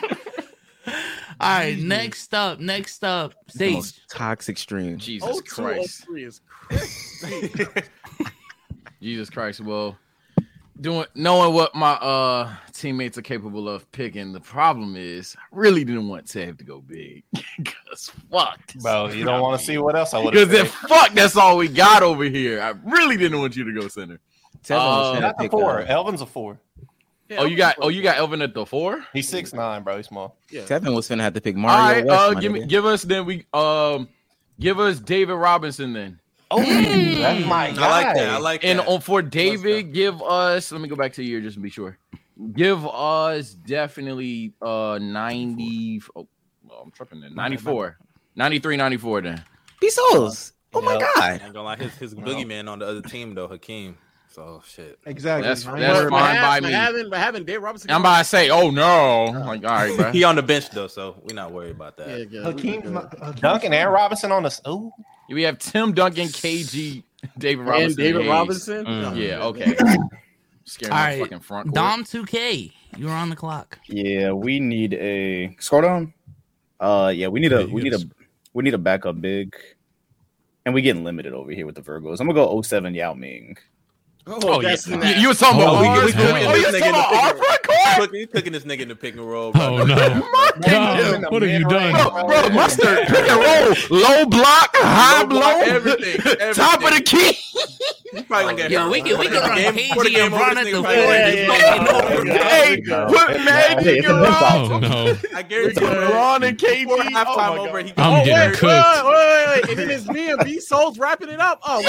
All right, next up, next up, The Sage. most toxic stream. Jesus oh two oh Christ. three is crazy. Jesus Christ. Well, doing knowing what my uh teammates are capable of picking, the problem is I really didn't want Tev to go big. Cause fuck. Bro, you don't want to see what else I would have Because if fuck that's all we got over here. I really didn't want you to go center. Tevin was Uh, finna Not the pick, four. uh, Elvin's a four. Oh, you got oh you got Elvin at the four? He's six nine, bro. He's small. Tevin was finna have to pick All Mario right, West. uh my give me nigga. give us then we um give us David Robinson then. Oh, that's my guy. I like that. I like And that. on for David, give us let me go back to the year just to be sure. Give us definitely uh ninety oh, oh I'm tripping then. ninety-four. ninety-three, ninety-four then. B-Souls. Oh my Yeah. god. I ain't gonna lie, his his boogeyman on the other team though, Hakeem. So shit. Exactly. That's- I ain't that's worried fine. about by but me. having, but having Dave Robinson. I'm about to say, oh no. Like, all right, bro. He on the bench though, so we're not worried about that. Yeah, good. Hakeem's not, Hakeem's Duncan and Robinson on the. Ooh. We have Tim Duncan, K G, David And Robinson. David Hayes. Robinson. Mm. No, Yeah, man. okay. Scaring All my right, fucking front court. Dom two K, you're on the clock. Yeah, we need a scroll down. Uh, yeah, we need a Yeah, you we need a gotta- we need a backup big, and we getting limited over here with the Virgos. I'm gonna go oh seven Yao Ming. Oh, yeah. that's You, nasty. you was talking about Oh, we- ours? we cooking Oh, you this was nigga talking in the about our pick and front court? Look, you cooking this nigga in the pick and roll. Oh no, Dom, what have you done? Bro, mustard, pick and roll, low block, high Low blow, block, everything, top of the key. You probably gonna get Yo, hurt. we can we can Before the run game- before the K G and game over, run this at the nigga four. probably and gonna just get fucking hurt. over. Hey, put Hey, Magic it's a good around. Oh no, I guarantee Put you, Ron and K G. before Oh, halftime my over, God. he I'm Oh, getting wait, cooked. wait, wait, wait, and then it's me and B Souls wrapping it up. Oh,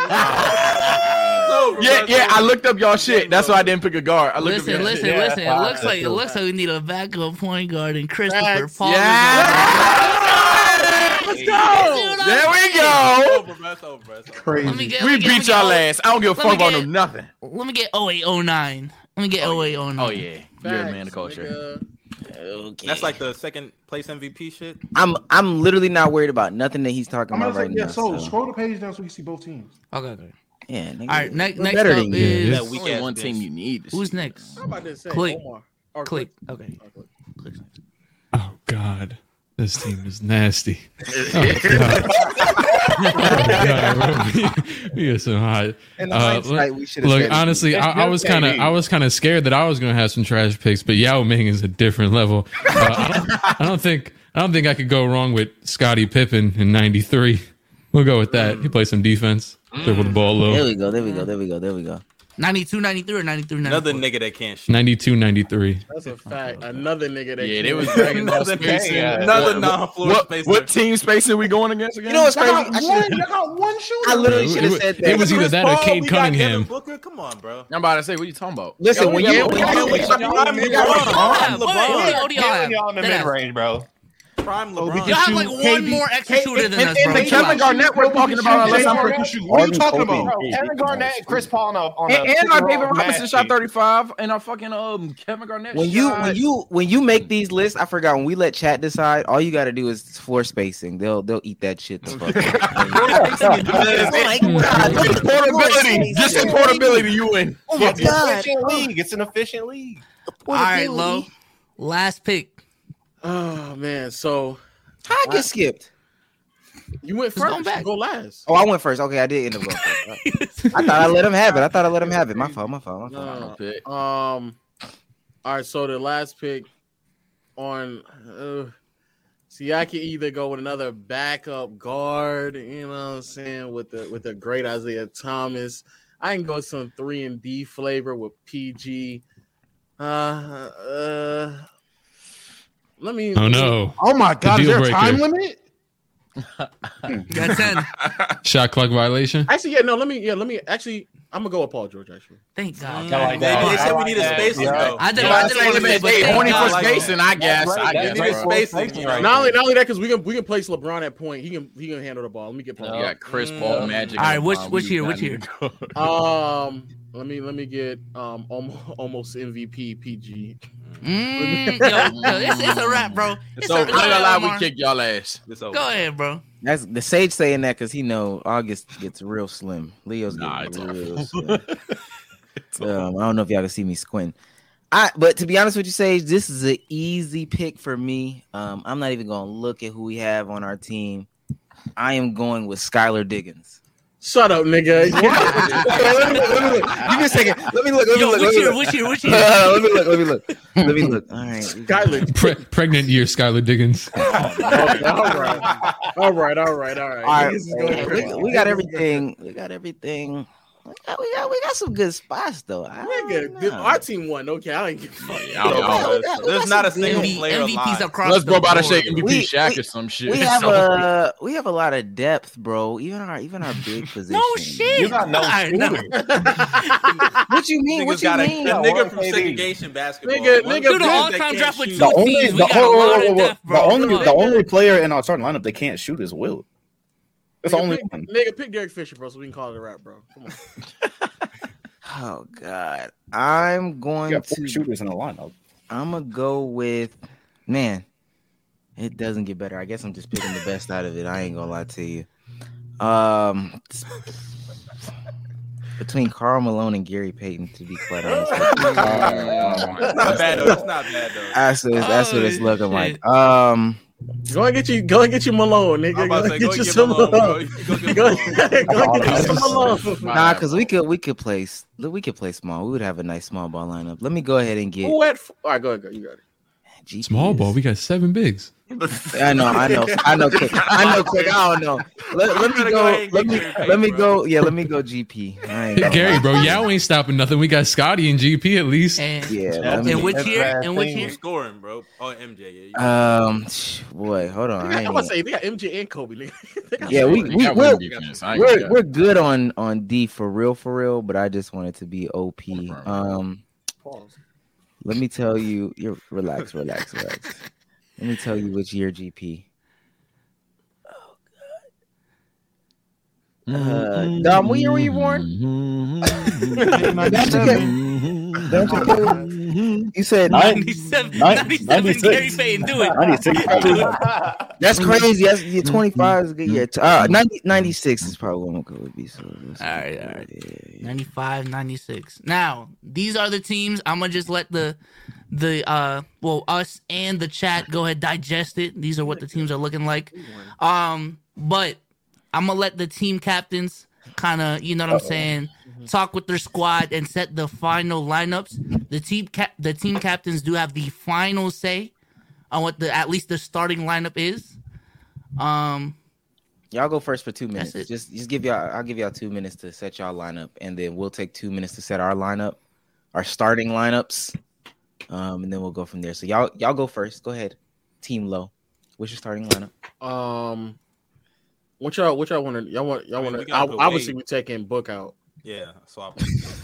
So, Yeah, yeah. I looked up y'all shit. That's why I didn't pick a guard. I looked Listen, up y'all listen, shit. listen. It Wow, looks like it that's looks like we need a backup point guard and Christopher Facts. Paul. Let's go. There we go. over, bro. It's over, bro. It's over. crazy. Let me get. We let me get- beat let y'all me get- ass. I don't give a let me fuck about get- them nothing. Let me get oh eight oh nine. Let me get oh eight oh nine. Oh yeah, you're a man of culture. Okay. That's like the second place M V P shit. I'm I'm literally not worried about nothing that he's talking I'm about gonna say, right yeah, now. so so. scroll the page down so we can see both teams. Okay. Yeah, nigga. All right, next We're next better up than you. is That weak Only ass one bitch. team you need. to who's see. next? I'm about to say Click. Omar. Or Click. Okay. Click's next. Oh God, this team is nasty. Oh God, oh, God bro. we, we are so hot. In Uh, hindsight, look, we should have look, said it. honestly, I, I was kind of, I was kind of scared that I was going to have some trash picks, but Yao Ming is a different level. Uh, I, don't, I don't think, I don't think I could go wrong with Scottie Pippen in ninety-three. We'll go with that. He played some defense, dribbled the ball There low. we go. There we go. There we go. There we go. ninety-two, ninety-three, or ninety-three, Another ninety-four? nigga that can't shoot. ninety-two, ninety-three. That's a fact. Another nigga that Yeah, can't they was shoot. dragging ball Another, spacing. another non-floor What, spacer. what team spacing we going against again? You know what's crazy? Y'all got I one, should- y'all got one shooter. I literally It should have was- said it that. was either that or Paul, Cade we got Cunningham. Devin Booker. Come on, bro. I'm about to say, what you talking about? Listen, when you when yeah, you yeah, Prime LeBron. What LeBron. do y'all have? Killing y'all in the Dead mid ass. range, bro. Prime Oh, LeBron. Y'all have like one more extra shooter than us, bro. And Kevin Garnett we're talking about unless I'm Garnett can shoot. What are you talking about? Bro, Kevin Garnett and Chris Paul on a, on a And, and our pick David roll Robinson match shot sheet. thirty-five, and our fucking um Kevin Garnett. when you shot- when you when you make these lists, I forgot when we let chat decide. All you got to do is floor spacing. They'll they'll eat that shit. The fuck up. Just portability, just the portability, you win. Oh my It's an god! efficient league. It's an efficient league. All right, Lo. Last pick. Oh man, so How I get skipped? you went going first. back. You go last. Oh, I went first. Okay, I did end up going first. I thought I let him have it. I thought I let him have it. My fault. My fault. My fault. No. Um. All right, so the last pick on. Uh, see, I can either go with another backup guard. You know what I'm saying, with the with the great Isaiah Thomas. I can go some three and D flavor with P G. Uh. Uh. Let me. Oh no, Oh my God, is deal there a time breaker. limit? You got ten. shot clock violation. Actually, yeah, no. Let me. Yeah, let me. Actually, I'm gonna go with Paul George. Actually. Thank God. I like They, that. they said I we like needed that. spacing, Yeah. though. I did. Yeah, I I did. say want to they say, but they thank horny for God. like spacing. I guess. That's I right. guess. They needed That's bro. right. spacing. Right. Not only, not only that, because we can we can place LeBron at point. He can he can handle the ball. Let me get You Paul. got Chris Paul, Mm. Magic. All right, and which- LeBron. which We year, do which not year? need to go. Um, let me let me get um almost, almost M V P P G. Mm, yo, yo, it's, it's a wrap, bro. It's So a, I ain't gonna lie, we Omar. kick y'all ass. It's over. Go ahead, bro. That's the Sage saying that because he know August gets real slim. Leo's Nah, getting it's real slim. um, I don't know if y'all can see me squint. I but to be honest with you, Sage, this is an easy pick for me. Um, I'm not even gonna look at who we have on our team. I am going with Skylar Diggins. Shut up, nigga. Okay, let me look, let me look. Give me a second. Let me look. Let me Yo, look. which Let me year? look. Which year? Which year? let me look. Let me look. Let me look. All right. Skyler. Pre- pregnant year, Skylar Diggins. all right, all right, all right, all right. All right. This is going We, we got everything. We got everything. We got, we got, we got some good spots though. I don't Nigga, know. our team won. Okay, I ain't give a fuck. Yeah, I- I- There's not a single M V, player M V Ps alive. across Let's the go about to board. say M V P We- Shaq we- or some shit. We have So- a we have a lot of depth, bro. Even our even our big position. No shit. You got no All right, no. What you mean? Niggas What you got a, mean? a Yeah, nigga one from K D. segregation basketball. Nigga, One nigga, dude Do the Dude, that all-time can't draft with shoot. two The only, teams. We the, got a hold on, lot hold of on, depth, the bro. only, Come on. the only player in our starting lineup that can't shoot is Will. That's the Nigga, only pick, one. nigga, pick Derek Fisher, bro, so we can call it a wrap, bro. Come on. Oh God, I'm You going got four to. shooters in the lineup. I'm gonna go with man. It doesn't get better. I guess I'm just picking the best out of it. I ain't gonna lie to you. Um, between Karl Malone and Gary Payton, to be quite honest. with you. It's not bad though. It's not bad though. That's what it's, that's what it's Oh, looking shit. like. Um, Go and get you, go and get you Malone, nigga. I'm about to say, go you get some Malone, bro. Malone. Go get Go, Malone. go and get you some Malone. nah, because we could we could play s- we could play small. We would have a nice small ball lineup. Let me go ahead and get Who at? f- All right, go ahead, go. You got it. G P Small is- ball. We got seven bigs. I know, I know, I know. Quick. I know, quick. I don't know. Let, let me gotta go go. ahead and Let get me Gary Payton, let me bro. go. Yeah, let me go. G P. I ain't gonna Gary, lie. bro, y'all ain't stopping nothing. We got Scotty and G P at least. And, Yeah. Yeah, let me- and which That's year? bad And which thing. year? Who's scoring, bro? Oh, M J. Yeah, you- Um, boy, hold on. I I'm ain't about to even- say they got M J and Kobe. Nigga. They got Yeah, we shit. we got we're, one defense. I ain't we're, gonna we're good on on D for real for real, but I just wanted to be O P. Right. Um, Pause. let me tell you. You're relax, relax, relax. Let me tell you which year G P. Uh, Dom, what year were you born? ninety-seven. Bench Caleb. You said ninety-seven, Nine- ninety-seven ninety-six. Gary Payton, do it. ninety-six. Do it. that's crazy. That's yeah, twenty-five is a good year. Uh, ninety, ninety-six is probably what I'm going to be. So all right, all right. ninety-five, ninety-six. Now, these are the teams. I'm gonna just let the the uh well us and the chat go ahead digest it. These are what the teams are looking like. Um, but I'm gonna let the team captains kind of, you know what I'm saying, talk with their squad and set the final lineups. The team cap- the team captains do have the final say on what the at least the starting lineup is. Um, y'all go first for two minutes. That's it. Just just give y'all. I'll give y'all two minutes to set y'all lineup, and then we'll take two minutes to set our lineup, our starting lineups, um, and then we'll go from there. So y'all y'all go first. Go ahead, Team Low. What's your starting lineup? Um, what y'all what y'all want to y'all want y'all I mean, want we to gotta put obviously Wade. we taking Book out. Yeah, swap.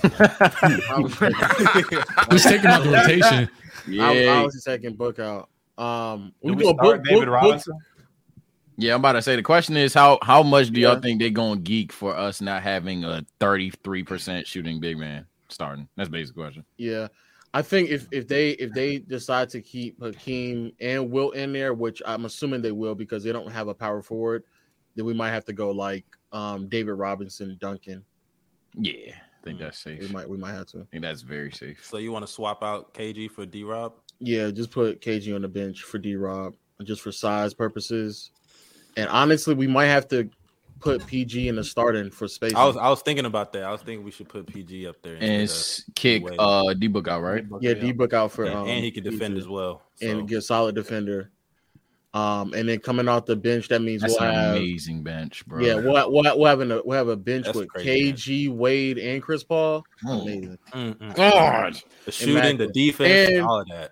Obviously, Who's taking out the rotation? I'm Yeah, obviously taking Book out. Um, we Do we do a start book, David book, book, Robinson? yeah. I'm about to say the question is how how much do y'all Yeah. think they're gonna geek for us not having a thirty-three percent shooting big man starting? That's the basic question. Yeah, I think if, if they if they decide to keep Hakeem and Wilt in there, which I'm assuming they will because they don't have a power forward, then we might have to go like um, David Robinson, Duncan. Yeah, I think that's safe. We might we might have to. I think that's very safe. So you want to swap out K G for D Rob? Yeah, just put K G on the bench for D Rob, just for size purposes. And honestly, we might have to put P G in the starting for space. I was I was thinking about that. I was thinking we should put P G up there And instead s- kick Wade. uh D Book out, right? yeah, D Book out for of, and, um, and he can defend P G as well. So. and get solid defender. Um, and then coming off the bench, that means That's we'll an have amazing bench, bro. yeah, we'll, we'll, we'll have a we'll have a bench That's with crazy, K G, Wade, and Chris Paul. Mm. Amazing. Mm-mm. God. The shooting, the Immaculate. defense, And- all of that.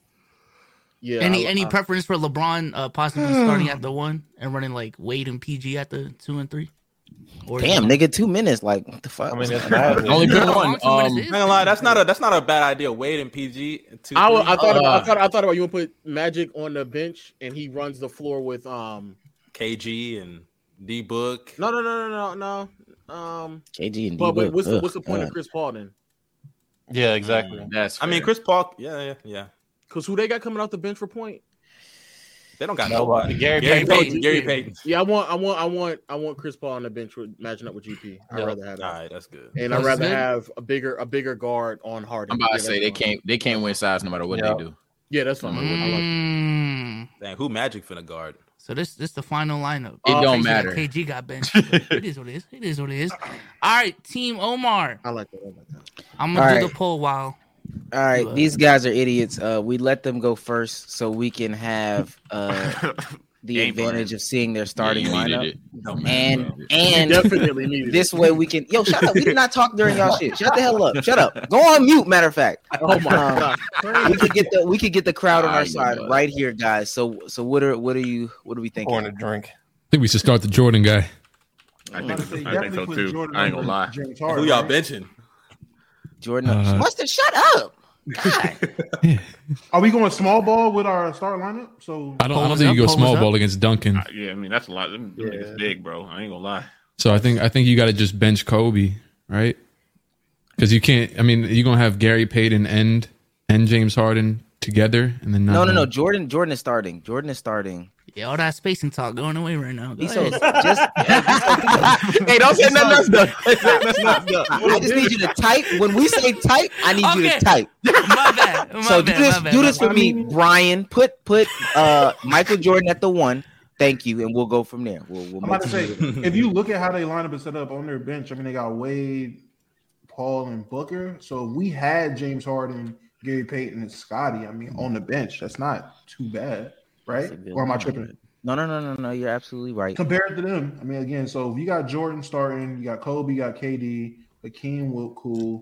Yeah. any I- any I- preference for LeBron uh, possibly starting at the one and running like Wade and P G at the two and three? Or Damn, nigga, two minutes. Like what the fuck? I mean, it's bad. Only You know put how one. long two minutes Um, is? I'm not gonna lie, that's not a that's not a bad idea. Wade and P G. Two, I, wa- three. I thought about, Uh, I thought I thought about you would put Magic on the bench and he runs the floor with um K G and D Book. no no no no no no um K G and D. but, but Book, what's the ugh, what's the point God. of Chris Paul then? Yeah, exactly. That's. I mean, fair. Chris Paul. Yeah, yeah, yeah. Because who they got coming off the bench for point? They don't got Nobody. nobody. Gary Gary Payton. Payton. Gary Payton. Yeah, I want I want I want I want Chris Paul on the bench with matching up with G P. I'd Yeah. rather have All that. right, that's good. And I'd That's rather good. have a bigger a bigger guard on Harden. I'm about Yeah, to say that's they fine. can't they can't win size no matter what Yeah. they do. Yeah, that's fine. I like that. Mm. Dang, who Magic finna guard? So this this the final lineup. It Oh, don't Crazy that matter. K G got benched. It is what it is. It is what it is. All right, Team Omar. I like that. I like that. I'm gonna All do right. the poll while. All right, Uh, these guys are idiots. Uh, we let them go first so we can have uh the Game advantage plan. of seeing their starting Yeah, you needed lineup, it. Don't and matter. and Definitely needed this way we can. Yo, shut up. We did not talk during y'all shit. Shut the hell up. Shut up. Go on mute. Matter of fact, it. Oh my Um, god. we could get the we could get the crowd on Ah, our you side know. right here, guys. So so what are what are you what are we thinking? Pouring a drink. I think we should start the Jordan guy. I I'm about think, to say, I think definitely so put too. Jordan I ain't gonna over lie. James Who Harden, y'all right? benching? Jordan, Uh, Mustard, shut up. God. Are we going small ball with our start lineup? So I don't. I don't Pose think up, you go pose small up. ball against Duncan. Uh, yeah, I mean that's a lot. Them, them Yeah. niggas big, bro. I ain't gonna lie. So I think I think you got to just bench Kobe, right? Because you can't. I mean, you're gonna have Gary Payton and and James Harden together, and then not No, no, no. have- Jordan, Jordan is starting. Jordan is starting. Yeah, all that spacing talk going away right now. Go Be so ahead. just. Hey, don't say nothing else. though. Don't say nothing else, though. I just need you to type. When we say type, I need you Okay. to type. My bad. My So do bad, this. my bad, Do my this bad. for me, Brian. Put put uh Michael Jordan at the one. Thank you, and we'll go from there. We'll, we'll I'm make about to some- say, if you look at how they line up and set up on their bench, I mean, they got Wade, Paul, and Booker. So if we had James Harden, Gary Payton, and Scotty, I mean, on the bench, that's not too bad, right? That's a good Or am I line. tripping? No, no, no, no, no. You're absolutely right. Compared to them, I mean, again, so if you got Jordan starting, you got Kobe, you got K D, Hakeem, Wilt, cool.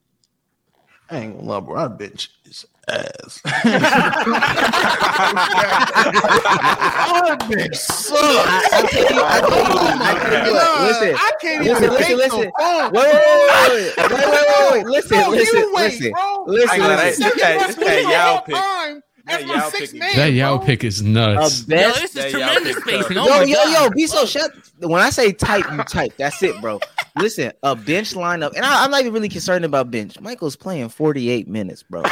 I ain't gonna lie, bro. Our bench is ass. Our bench sucks. I, I tell you, I tell you, I tell you what. Listen, I can't listen, even listen, make listen. no phone. Wait, wait, wait, wait, wait, wait, wait, wait. Listen, Bro, listen, you wait, listen, bro. listen, I got listen. it. Okay, this that Yao pick. Time That as my Yao sixth pick. man, That Yao bro. pick is A nuts. Yo, best. this is That tremendous y'all picked spacing. up. Oh Yo, my yo, God. yo, be so shut. When I say type, you type. That's it, bro. listen, a bench lineup, and I, I'm not even really concerned about bench. Michael's playing forty-eight minutes, bro.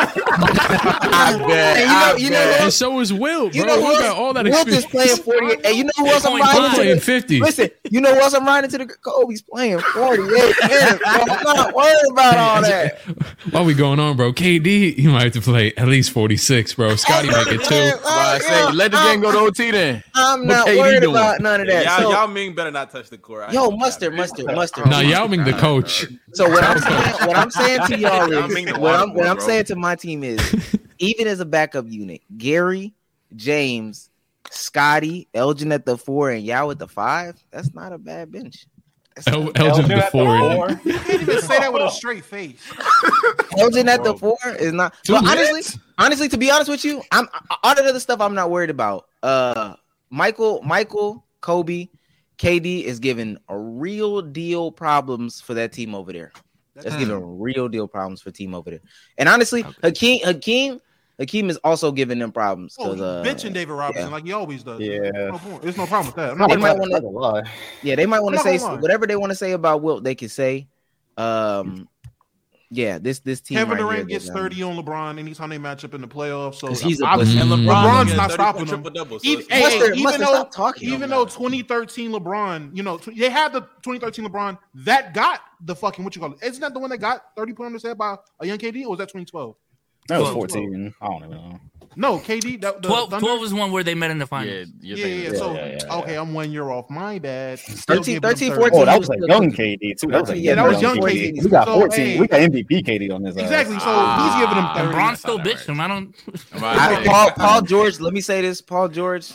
I bet, and you know, I you bet. know, And so is Will, bro. you know He who got all that Wilt is experience. playing forty-eight. And you know who else I'm Point riding five. to? Playing The, fifty. listen, you know who else I'm riding to? The Kobe's playing forty-eight minutes, bro. I'm not worried about all that. What we going on, bro? K D, he might have to play at least forty-six, bro. Scotty might get two. Man, I say, yeah, let the I'm- game go to O T then. I'm What not K D worried doing? about none of that. Y'all, So, y'all Ming better not touch the court. I yo, know mustard, that. mustard, mustard. Nah, Yao Ming the coach. So what I'm saying, what I'm saying to y'all Y'all mean is, the what water I'm, what boy, I'm bro. saying to my team is, even as a backup unit, Gary, James, Scotty, Elgin at the four, and Yao at the five. That's not a bad bench. That's El- not- Elgin Elgin the at the four. four. You can't even say that with a straight face. Elgin at the four is not. Two But minutes? honestly, honestly, to be honest with you, I'm all the other stuff I'm not worried about. Uh, Michael, Michael, Kobe, K D is giving a real deal problems for that team over there. That's giving real deal problems for team over there. And honestly, Hakeem, Hakeem, Hakeem is also giving them problems Oh, because uh, benching David Robinson yeah. like he always does. Yeah. There's no, point. There's no problem with that. I'm They not might worried about want Not to, gonna lie. yeah, they might want to I'm say not gonna lie. whatever they want to say about Wilt. They can say, um, yeah, this this team. Kevin right Durant here gets gives them- thirty on LeBron anytime they match up in the playoffs. So 'Cause he's a obviously, pussy. And Mm. LeBron's LeBron not stopping him. Triple-double, so Even, it's- hey, Mustard, even Mustard, though, stop talking. even though twenty thirteen LeBron, you know, tw- they had the twenty thirteen LeBron that got the fucking what you call it. Isn't that the one that got thirty put on his head by a young K D, or was that twenty twelve? That was Twelve. fourteen. I don't even know. No, K D. That, the twelve, Thunder? twelve was one where they met in the Yeah, finals. you're Yeah, thinking yeah, of- So yeah, yeah, yeah. okay, I'm one year off. My bad. Still thirteen, giving them thirteen, thirty. fourteen. Oh, that he was was a still young cooking. K D too. That was a Yeah, that was young K D. K D. We got So, fourteen. hey. We got M V P K D on this. ass. Exactly. So Ah. he's giving them And thirty. Bron still bitched him. I don't. I, Paul, Paul George. Let me say this, Paul George.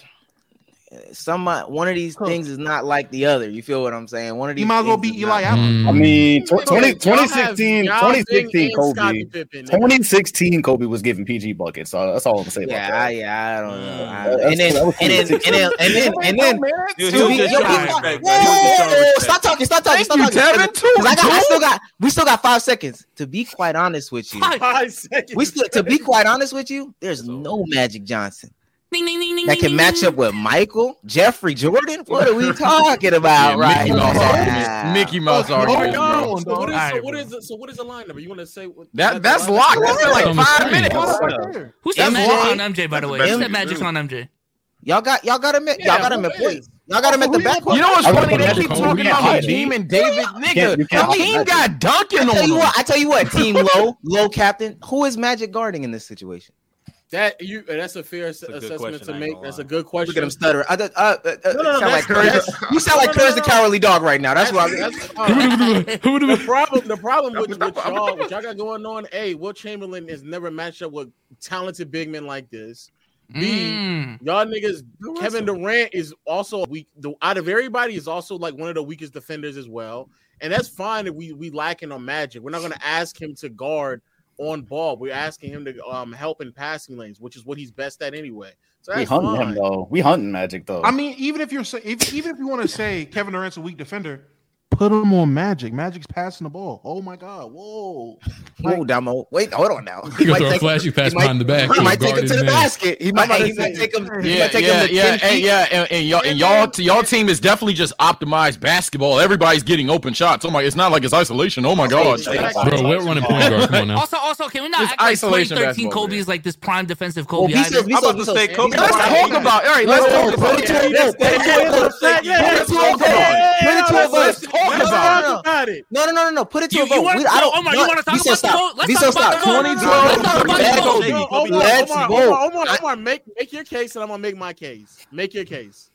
Some one of these things is not like the other. You feel what I'm saying? One of these. He might as well things beat is Eli not- Allen. I mean, tw- twenty, Y'all twenty have sixteen, Yao twenty Ming sixteen and Kobe. Scottie Pippen, nigga. twenty sixteen Kobe was giving P G buckets. So that's all I'm gonna say about Yeah, that. I, yeah, I don't know. I- That's- and then, that was and then, and then, and then, and then, He was to be- just yo, showing be- respect, bro. He was just showing whoa, respect. stop talking, stop talking, stop you, talking. Tevin. Two Because I, got, I and still got, we still got five seconds. To be quite honest with you, Five seconds. we still, to be quite honest with you, there's no Magic Johnson Ding, ding, ding, ding, that ding, can ding, match ding. up with Michael, Jeffrey Jordan. What are we talking about Yeah, right Mickey Mouse now? argument. Mickey Mouse Oh, argument. come bro. on, So what is, dog. so what is it? So what is the line number? You want to say what, That that's the line locked. number? That's in like on the five screen. minutes. Right there. Who said That's Magic why- on M J? By the way, that's who the said Magic best. on M J? Y'all got, y'all got him at, y'all Yeah, got him who at is? points. Y'all got him at the back. You know what's I gotta funny? put They Magic keep on. talking We about can't hide Hakeem it. and David. You can't- you Nigga, can't hide Hakeem Magic. got dunking I on tell you him. what, I tell you what, team low, low captain. Who is Magic guarding in this situation? That you that's a fair ass- a good assessment question, to I ain't make. gonna That's lie. a good question. Look at him stuttering. I, uh, uh, uh, No, no, no, sound like that's- Courage. that's- You sound like no, no, Courage no, the no. Cowardly Dog right now. That's why. That's, that's, all right. Who would The have problem, the problem with, with y'all, what y'all got going on, A, Will Chamberlain has never matched up with talented big men like this. B, Mm. y'all niggas, Kevin Durant is also weak. The, out of everybody, is also like one of the weakest defenders as well. And that's fine if we we lacking on Magic. We're not going to ask him to guard on ball. We're asking him to um help in passing lanes, which is what he's best at anyway. So We that's hunting fine. him though. We hunting Magic though. I mean, even if you're say, if, even if you want to say Kevin Durant's a weak defender, put him on Magic. Magic's passing the ball. Oh my god! Whoa! Whoa, Damo. Wait, hold on now. You might gonna throw a take- flashy pass he might- behind the back? He to a might take him guarded to the man. basket. He might, about to he might say- take him. He Yeah, might take yeah, him to yeah, ten and, feet. yeah, and, and y'all, and y'all, y'all team is definitely just optimized basketball. Everybody's getting open shots. Oh my, it's not like it's isolation. Oh my god, Bro, we're running point guard. Come on now. Also, also, can we not It's act like isolation twenty thirteen basketball, Kobe man. is like this prime defensive Well, Kobe? be either? so, be I'm so, about be to so. say Kobe let's Bryant. talk about. All right, Let's let's talk talk about about it. it. Let's Put it to a vote. Yeah, Put it to a vote. Put it to a vote. let's Talk No, no, about no, it. no. about it. No, no, no, no, no. Put it to You- a vote. you wanna- We- I don't. Omar, you no, wanna talk Vito, about the stop. vote? Let's Vito, talk about stop. the vote. twenty Let's twelve. talk about the Let's vote. vote. Omar, Omar, Let's Omar, vote. Omar, Omar, Omar, make make your case, and I'm gonna make my case. Make your case.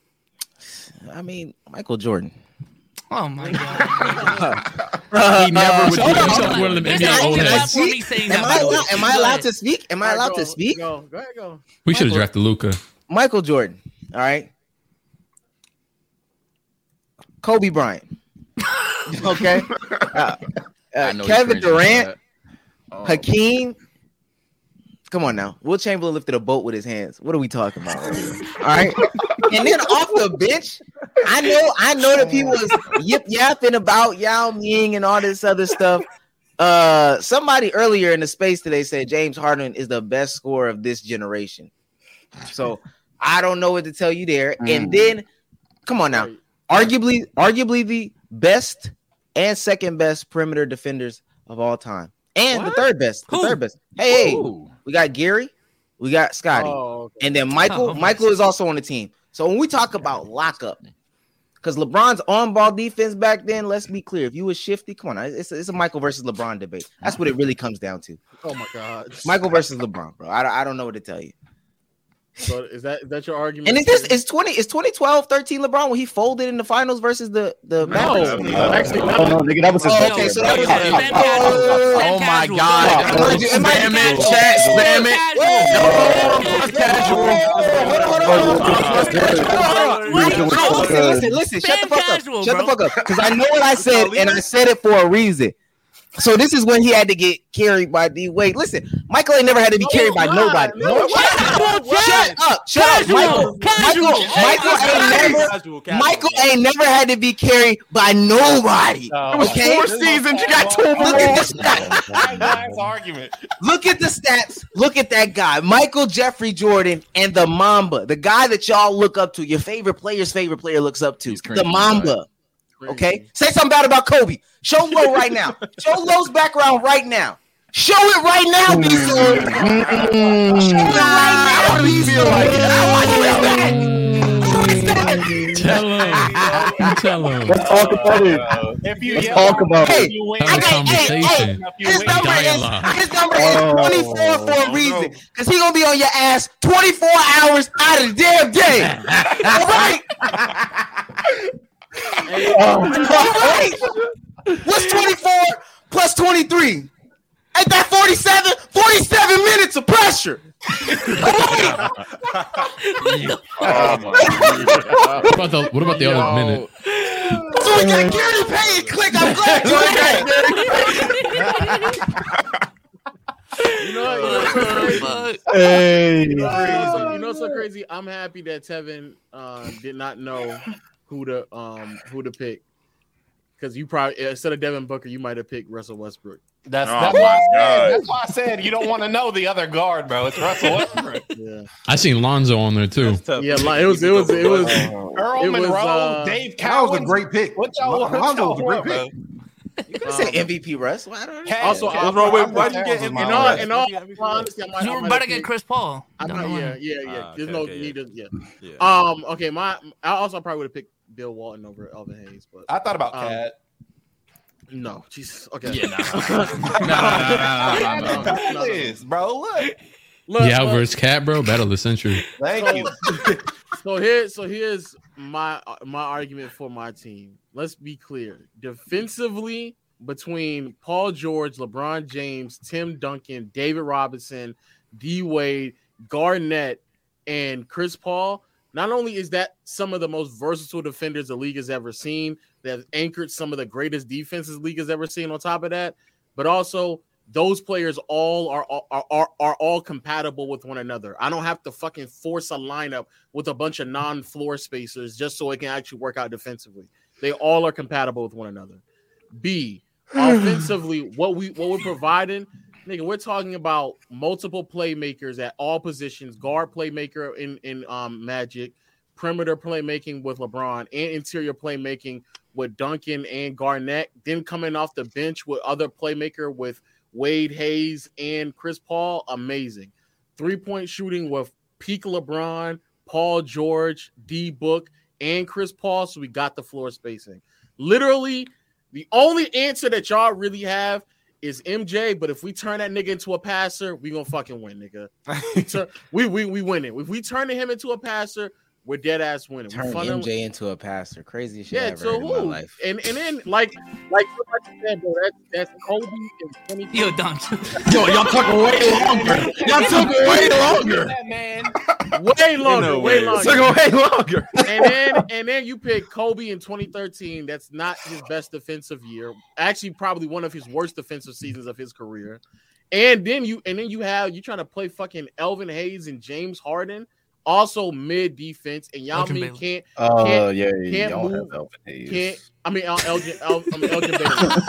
I mean, Michael Jordan. Oh my god! He never would do Hold on, that. hold on. One of them There's N B A not old even heads. enough for me saying that, Am by I the way. allowed, am I Go allowed ahead. to speak? Am I All right, allowed go, to speak? Go, go ahead, go. We should have drafted Luca. Michael Jordan. All right. Kobe Bryant. Okay. Uh, I uh, know Kevin he's cringing Durant. at that. Hakeem. Come on now. Will Chamberlain lifted a boat with his hands. What are we talking about? Right here? All right. And then off the bench, I know, I know that people was yip yapping about Yao Ming and all this other stuff. Uh, somebody earlier in the space today said James Harden is the best scorer of this generation. So I don't know what to tell you there. And then, come on now, arguably, arguably the best and second best perimeter defenders of all time, and What? the third best. The Who? third best. Hey, hey, Ooh. we got Gary, we got Scotty, Oh, okay. and then Michael. Oh, Michael is also on the team. So when we talk about lockup, because LeBron's on-ball defense back then, let's be clear. If you was shifty, come on, it's a, it's a Michael versus LeBron debate. That's what it really comes down to. Oh my god. Michael versus LeBron, bro. I, don't- I don't know what to tell you. So is that is that your argument? And is this is twenty is twenty twelve thirteen LeBron when he folded in the finals versus the the no, Mavericks? no, actually Oh, not. no, nigga, that was his Oh, best okay, year, so bro. that was- Sam oh, Casual. Sam Oh my Casual. God! Am I- am I- Spam it, Casual. chat, spam it. Listen, listen, shut the Spam fuck up. casual, Shut the bro. fuck up. Because I know what I said, and I said it for a reason. So this is when he had to get carried by D Wade. Listen, Michael ain't never had to be carried by nobody. No, Shut up, shut up, Casual, Michael. casual. Michael, Michael ain't never, Michael ain't never had to be carried by nobody. No. Okay, Four seasons, you got two look more. at the stats. That's Ryan's argument. Look at the stats. Look at that guy, Michael Jeffrey Jordan, and the Mamba, the guy that y'all look up to. Your favorite player's favorite player looks up to He's the crazy, Mamba. Okay, say something bad about Kobe. Show Low right now. Show Low's background right now. Show it right now, B. Show it right now, B. Tell him. Tell him. Let's talk about it. If you Let's yell, talk about Hey, it. you win. Have I a got hey, hey, conversation. his number Dialogue. is his number is Oh. twenty-four for a Oh, reason. no. Because he gonna be on your ass twenty-four hours out of the damn day. All right. All right. What's twenty-four plus twenty-three? Ain't that forty-seven? forty-seven minutes of pressure. Oh my What about the, what about the other minute? So we got Gary Payton click. I'm glad you got You know, you know what's so crazy? Fuck. Hey. You know what's so- you know what's so crazy? I'm happy that Tevin uh, did not know who to um who to pick. Because you probably instead of Devin Booker, you might have picked Russell Westbrook. That's, Oh that's, my why I said, God. that's why I said you don't want to know the other guard, bro. It's Russell Westbrook. Yeah, I seen Lonzo on there too. yeah. Like, it was, it was, it was. Earl It was, Monroe, uh, Dave That was a Cowens. great pick. What y'all want? Lonzo was a great What y'all pick. want, You could say M V P Russ. Why don't bro? Also, Cat- I- Cat- wrong with- Cat- why'd you Cat get was him my In in all, last. in all, honesty, I might, You I were might about to have get picked- Chris Paul. I Don't might, lie. yeah, yeah, yeah. Ah, There's okay, no okay, need to, yeah. Yeah. Um, okay, my I also probably would have picked Bill Walton over Elvin Hayes, but I thought about Um, Cat. no, Jesus. Okay, Yeah, nah, nah, nah, nah, nah, nah, nah. no, no. This, bro. Look. Look, Yeah, look, versus Cat, bro. Battle of the century. Thank you. so here, so here's my my argument for my team. Let's be clear. Defensively, between Paul George, LeBron James, Tim Duncan, David Robinson, D Wade, Garnett, and Chris Paul. Not only is that some of the most versatile defenders the league has ever seen, that have anchored some of the greatest defenses the league has ever seen. On top of that, but also those players all are are, are are all compatible with one another. I don't have to fucking force a lineup with a bunch of non-floor spacers just so it can actually work out defensively. They all are compatible with one another. B, offensively, what we what we're providing, nigga, we're talking about multiple playmakers at all positions, guard playmaker in in um Magic, perimeter playmaking with LeBron, and interior playmaking with Duncan and Garnett. Then coming off the bench with other playmaker with Wade Hayes and Chris Paul, amazing. Three-point shooting with peak LeBron, Paul George, D Book, and Chris Paul. So we got the floor spacing. Literally, the only answer that y'all really have is M J. But if we turn that nigga into a passer, we gonna fucking win, nigga. So we we we win it. If we turn him into a passer, we're dead ass winning. We Turn fund M him- J into a passer. Craziest shit I Yeah, ever so heard in my who? life. And and then like like like you said, bro, that's that's Kobe and twenty. Yo, don't. Yo, y'all took way longer. Y'all took way longer. That man. way longer, No way way. longer. Took way longer. and then and then you pick Kobe in twenty thirteen. That's not his best defensive year. Actually, probably one of his worst defensive seasons of his career. And then you and then you have you trying to play fucking Elvin Hayes and James Harden, also mid defense, and y'all Elgin mean Baylor. can't Oh, Can't- yeah, yeah. can't Y'all move, have Elvin Hayes. can't I mean El, Elgin El, I mean, Elgin Baylor.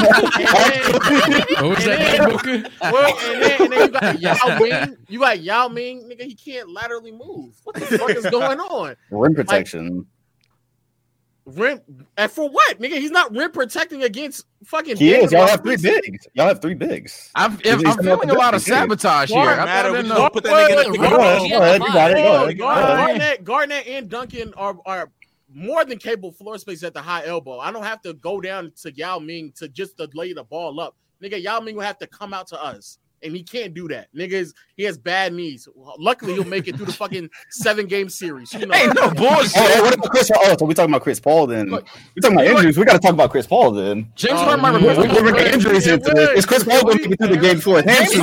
and then, What was And that, then- Booker? well, and then, and then you got Yao Ming. You got Yao Ming, nigga. He can't laterally move. What the fuck is going on? Rim protection. Rim and for what, nigga? He's not rim protecting against fucking. He is. Y'all have three bigs. bigs. Y'all have three bigs. I'm, I'm, I'm feeling a lot of sabotage here. Guard, I matter, didn't we know. just put that nigga in the Go ahead, go ahead, you got it, go ahead. Garnett, Garnett, and Duncan are are more than capable floor space at the high elbow. I don't have to go down to Yao Ming to just to lay the ball up, nigga. Yao Ming will have to come out to us. And he can't do that. Niggas, he has bad knees. Luckily, he'll make it through the fucking seven game series. You know? Ain't no bullshit. Oh, what about Chris Paul? Oh, so we talking about Chris Paul then? We talking about injuries. We got to talk about Chris Paul then. James Um, Harden might We're remember. bringing injuries into this. Is Chris Paul going to get through the game for his hamstring?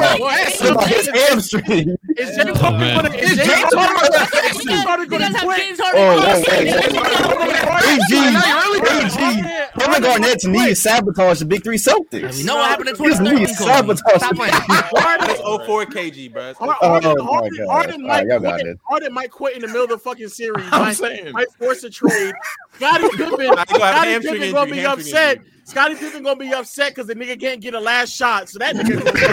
His hamstring. Is James Oh, Harden man. gonna? Is James Harden You guys have gonna James Oh, Harden. wait, wait. A G, A G. Kevin Garnett's knees sabotaged the Big Three Celtics. We know what happened in His twenty knees thirteen. sabotaged. Stop playing. That's oh four K G, bro. That's Harden, Oh, Harden, my Harden, God. Harden All might right, y'all got quit. it. Harden might quit in the middle of the fucking series. I'm might, saying. might force a trade. Scottie Pippen, Nah, you gonna have Scottie hamstring Pippen gonna injury, be hamstring upset. injury. Scottie Pippen gonna be upset because the nigga can't get a last shot. So that nigga.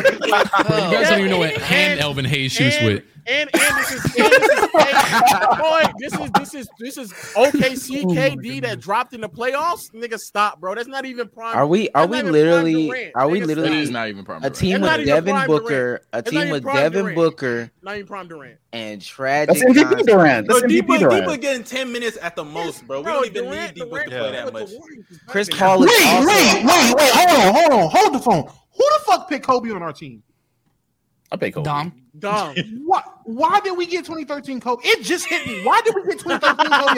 You guys don't even know what hand And- Elvin Hayes shoots and, with. And and this is and this is hey, boy, this is this is this is O K C K D that dropped in the playoffs. Nigga, stop, bro. That's not even prime. Are we? Are that's we not even literally? Prime Durant. Are we Nigga, literally He's not even prime. a team That's not with even Devin prime Booker? Durant. A That's team not even with prime Devin Durant. Booker Not even prime Durant. and tragic. That's M V P concepts. Durant. That's Bro, M V P D-Boy, Durant. D-Boy getting ten minutes at the most, bro. We Bro, don't even Durant- need D-Boy to Durant play that with the much. Warriors is Chris better Paul than is Wait, also. wait, wait, wait. Hold on, hold on. Hold the phone. Who the fuck picked Kobe on our team? I pay Kobe. Dom. Dom. What? Why did we get twenty thirteen Kobe? It just hit me. Why did we get twenty thirteen Kobe?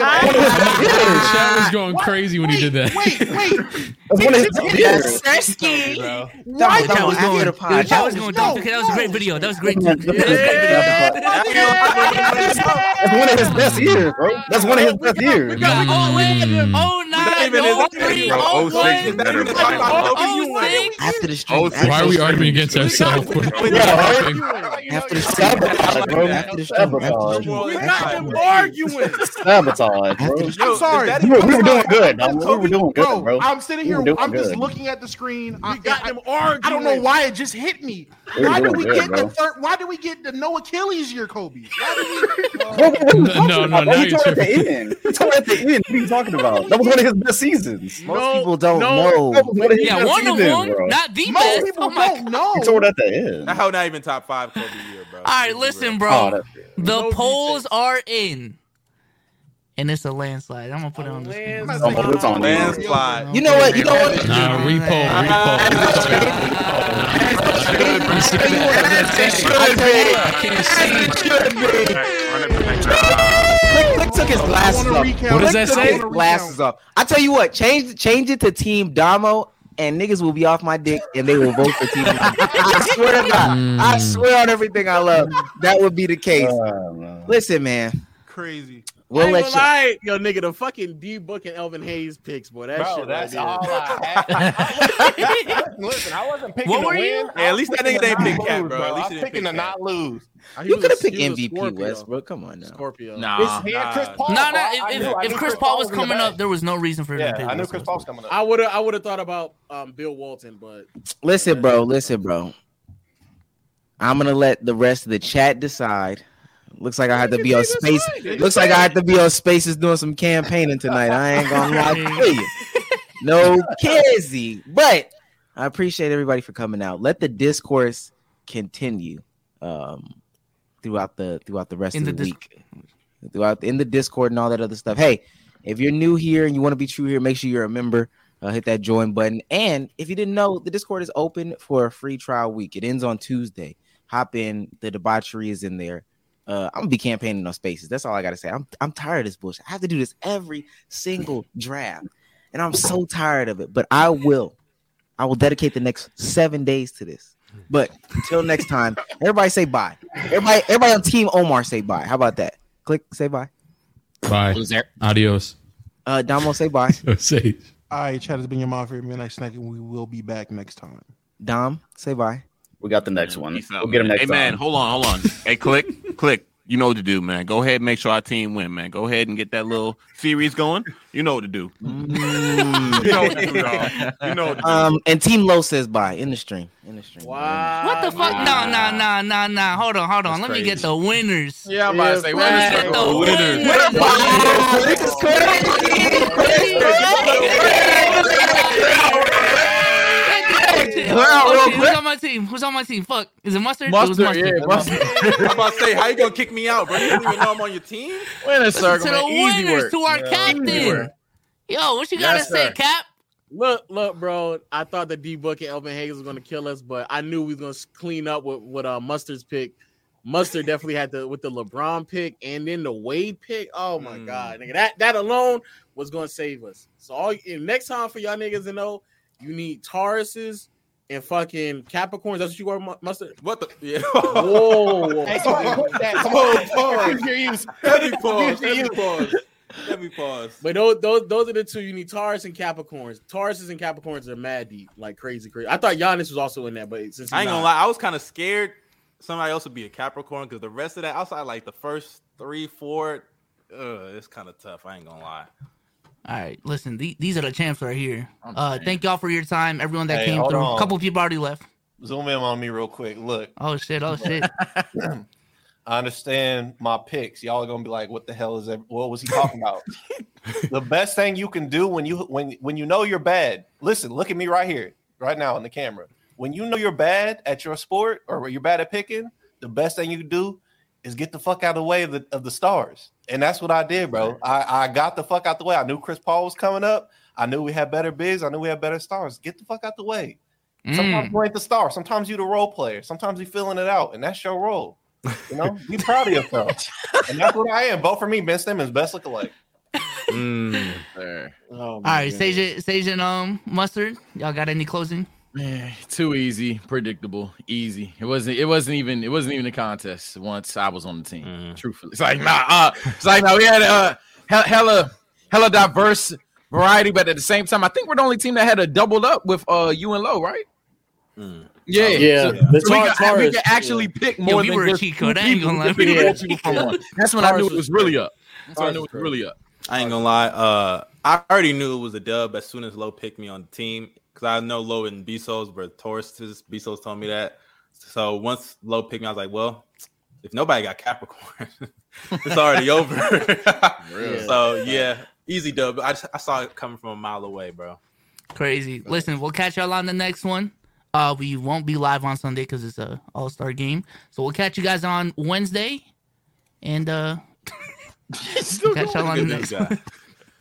Chat was going What? crazy when he did that. Wait, wait. That's one of his It just years. Sersky. Why That did was we going- get the pod. Dude, that was going No, dumb. That was a great no. video. That was great. Yeah. That was a great video. That's one of his best years, bro. That's one of his best years. Oh, wait. Oh, nine, even his oh, own three, video. oh, oh six is one, better than five. oh, six. After the stream. Oh, after Why are the we stream, arguing against ourselves? Yeah, right? After the stream. Sabotage, bro. After the stream. After the Sabotage. stream. We got them arguing. Sabotage, bro. I'm sorry. We were, we were doing good. dog. We were doing Bro, good, bro. I'm sitting We here. were doing I'm just good. looking at the screen. I, We got I, them arguing. I don't know why it just hit me. We were Why did doing we good, get bro. the third? Why did we get the no Achilles year, Kobe? Why did we? What- what are you No, talking no, about, now bro? He you're tore at the tripping. end. He tore at the end. What are you talking about? That was one of his best seasons. Most No, people don't no. know. That was one of his Yeah, best one of seasons, them, bro. not the Most best. people Oh my don't God. know. He tore it at the end. That hoe not even top five Kobe year, bro. All right, listen, Oh, bro. that's it. The No polls defense. are in, and it's a landslide. I'm gonna put it on the screen. Oh, it's on you. Landslide. You know what? You know what? Nah, repo, Click, Click took his glasses off. recount. What does Click that took say? his glasses off. I tell you what, change change it to Team Damo, and niggas will be off my dick, and they will vote for Team Damo. I swear to God, I swear on everything I love, that would be the case. Oh, man. Listen, man, Crazy. we'll I let ain't you. gonna lie, yo, nigga, the fucking D Book and Elvin Hayes picks, boy. That Bro, shit. that's right all there. I had. Listen, I wasn't picking What to were win. you? I Yeah, at was least that picking nigga to didn't not pick Cat, lose, bro. At I least was he didn't picking pick to Cat. not lose. He You was could a- have picked he was a M V P, Scorpio. Westbrook. Come on now. Scorpio. Nah, He had nah. Chris Paul. No, no. I- I If, knew- I if, knew if Chris Paul was in the coming bag. up, there was no reason for him Yeah, to pick. I knew Russell Chris Paul was coming up. I would have. I would have thought about um, Bill Walton, but Listen, bro. Listen, bro. I'm gonna let the rest of the chat decide. Looks like I had to be on space. Looks like I had to be on Spaces doing some campaigning tonight. I ain't gonna lie to you. No kizzy, but I appreciate everybody for coming out. Let the discourse continue um, throughout the throughout the rest In of the the dis- week. Throughout in the Discord and all that other stuff. Hey, if you're new here and you want to be true here, make sure you're a member. Uh, hit that join button. And if you didn't know, the Discord is open for a free trial week. It ends on Tuesday. Hop in. The debauchery is in there. Uh, I'm gonna be campaigning on Spaces. That's all I gotta say. I'm I'm tired of this bullshit. I have to do this every single draft, and I'm so tired of it. But I will. I will dedicate the next seven days to this. But until next time, everybody say bye. Everybody, everybody on Team Omar say bye. How about that? Click, say bye. Bye. Adios. Uh, Damo, say bye. Say. All right, chat has been your mom for midnight snack, and we will be back next time. Dom, say bye. We got the next one. Peace out, We'll get him man. next Hey, man, time. hold on, hold on. Hey, click, click. You know what to do, man. Go ahead and make sure our team win, man. Go ahead and get that little series going. You know what to do. Mm. You know what to do, dog. You know what to do. Um, and Team Low says bye in the stream. In the stream. wow. What the fuck? Nah, nah, nah, nah, nah. Hold on, hold on. Let me get the winners. Yeah, I'm about to say, Yeah, Let me get the Winners. winners. This is crazy. Okay, who's on my team? Who's on my team? Fuck. Is it Mustard? Mustard, it was Mustard. yeah, Mustard. I'm about to say, how you gonna kick me out, bro? You don't even know I'm on your team. Winner circle, To the man. Easy winners, work. to our Yeah. captain. Yo, what you gotta Yes, say, sir. Cap? Look, look, bro. I thought the D Book and Elvin Hayes was gonna kill us, but I knew we was gonna clean up with with uh, Mustard's pick. Mustard definitely had the with the LeBron pick and then the Wade pick. Oh my Mm. god, nigga, that that alone was gonna save us. So all and next time for y'all niggas to know, you need Tauruses and fucking Capricorns. That's what you were, Mu- Mustard. What the? Yeah. Whoa, Hey, somebody put that. Somebody pause. Your use. Heavy pause. Your Heavy use. pause. Heavy pause. But those, those those are the two you need. Taurus and Capricorns. Tauruses and Capricorns are mad deep, like crazy, crazy. I thought Giannis was also in that, but since he's I ain't gonna not- lie, I was kind of scared somebody else would be a Capricorn because the rest of that outside, like the first three, four, uh, it's kind of tough. I ain't gonna lie. All right, listen, the, these are the champs right here. I'm Uh, saying. thank y'all for your time. Everyone that Hey, came hold through. on. A couple people already left. Zoom in on me real quick. Look, Oh shit! Oh shit! I understand my picks. Y'all are gonna be like, "What the hell is that? What was he talking about?" The best thing you can do when you when when you know you're bad. Listen, look at me right here, right now in the camera. When you know you're bad at your sport or you're bad at picking, the best thing you can do is get the fuck out of the way of the, of the stars. And that's what I did, bro. I, I got the fuck out the way. I knew Chris Paul was coming up. I knew we had better bigs. I knew we had better stars. Get the fuck out the way. Sometimes Mm. you ain't the star. Sometimes you the role player. Sometimes you feeling it out, and that's your role. You know, be proud of yourself. And that's what I am. Vote for me, Ben Simmons, best lookalike. Mm. There. Oh, All my right, goodness. Sage, Sage and um Mustard. Y'all got any closing? Man, too easy, predictable, easy. It wasn't. It wasn't even. It wasn't even a contest. Once I was on the team, Mhm. truthfully, it's like nah. Uh, it's like no. We had uh, he- hella, hella diverse variety, but at the same time, I think we're the only team that had a doubled up with uh you and Low, right? Mm. Yeah, Yeah, So, the so we, Tar- could, we Taurus, could actually pick more we than were a just cheat two code, I ain't people. gonna lie. We could pick Yeah. more people from one. That's when I knew Taurus it was was really up. That's when I Taurus knew it was was really up. I ain't gonna lie. Uh, I already knew it was a dub as soon as Low picked me on the team because I know Low and Bezos were Tauruses. Bezos told me that. So once Low picked me, I was like, well, if nobody got Capricorn, it's already over. Yeah. So yeah, easy dub. I just, I saw it coming from a mile away, bro. Crazy. Listen, we'll catch y'all on the next one. Uh, we won't be live on Sunday because it's a All Star game. So we'll catch you guys on Wednesday, and uh, catch y'all on the Good next guy. one.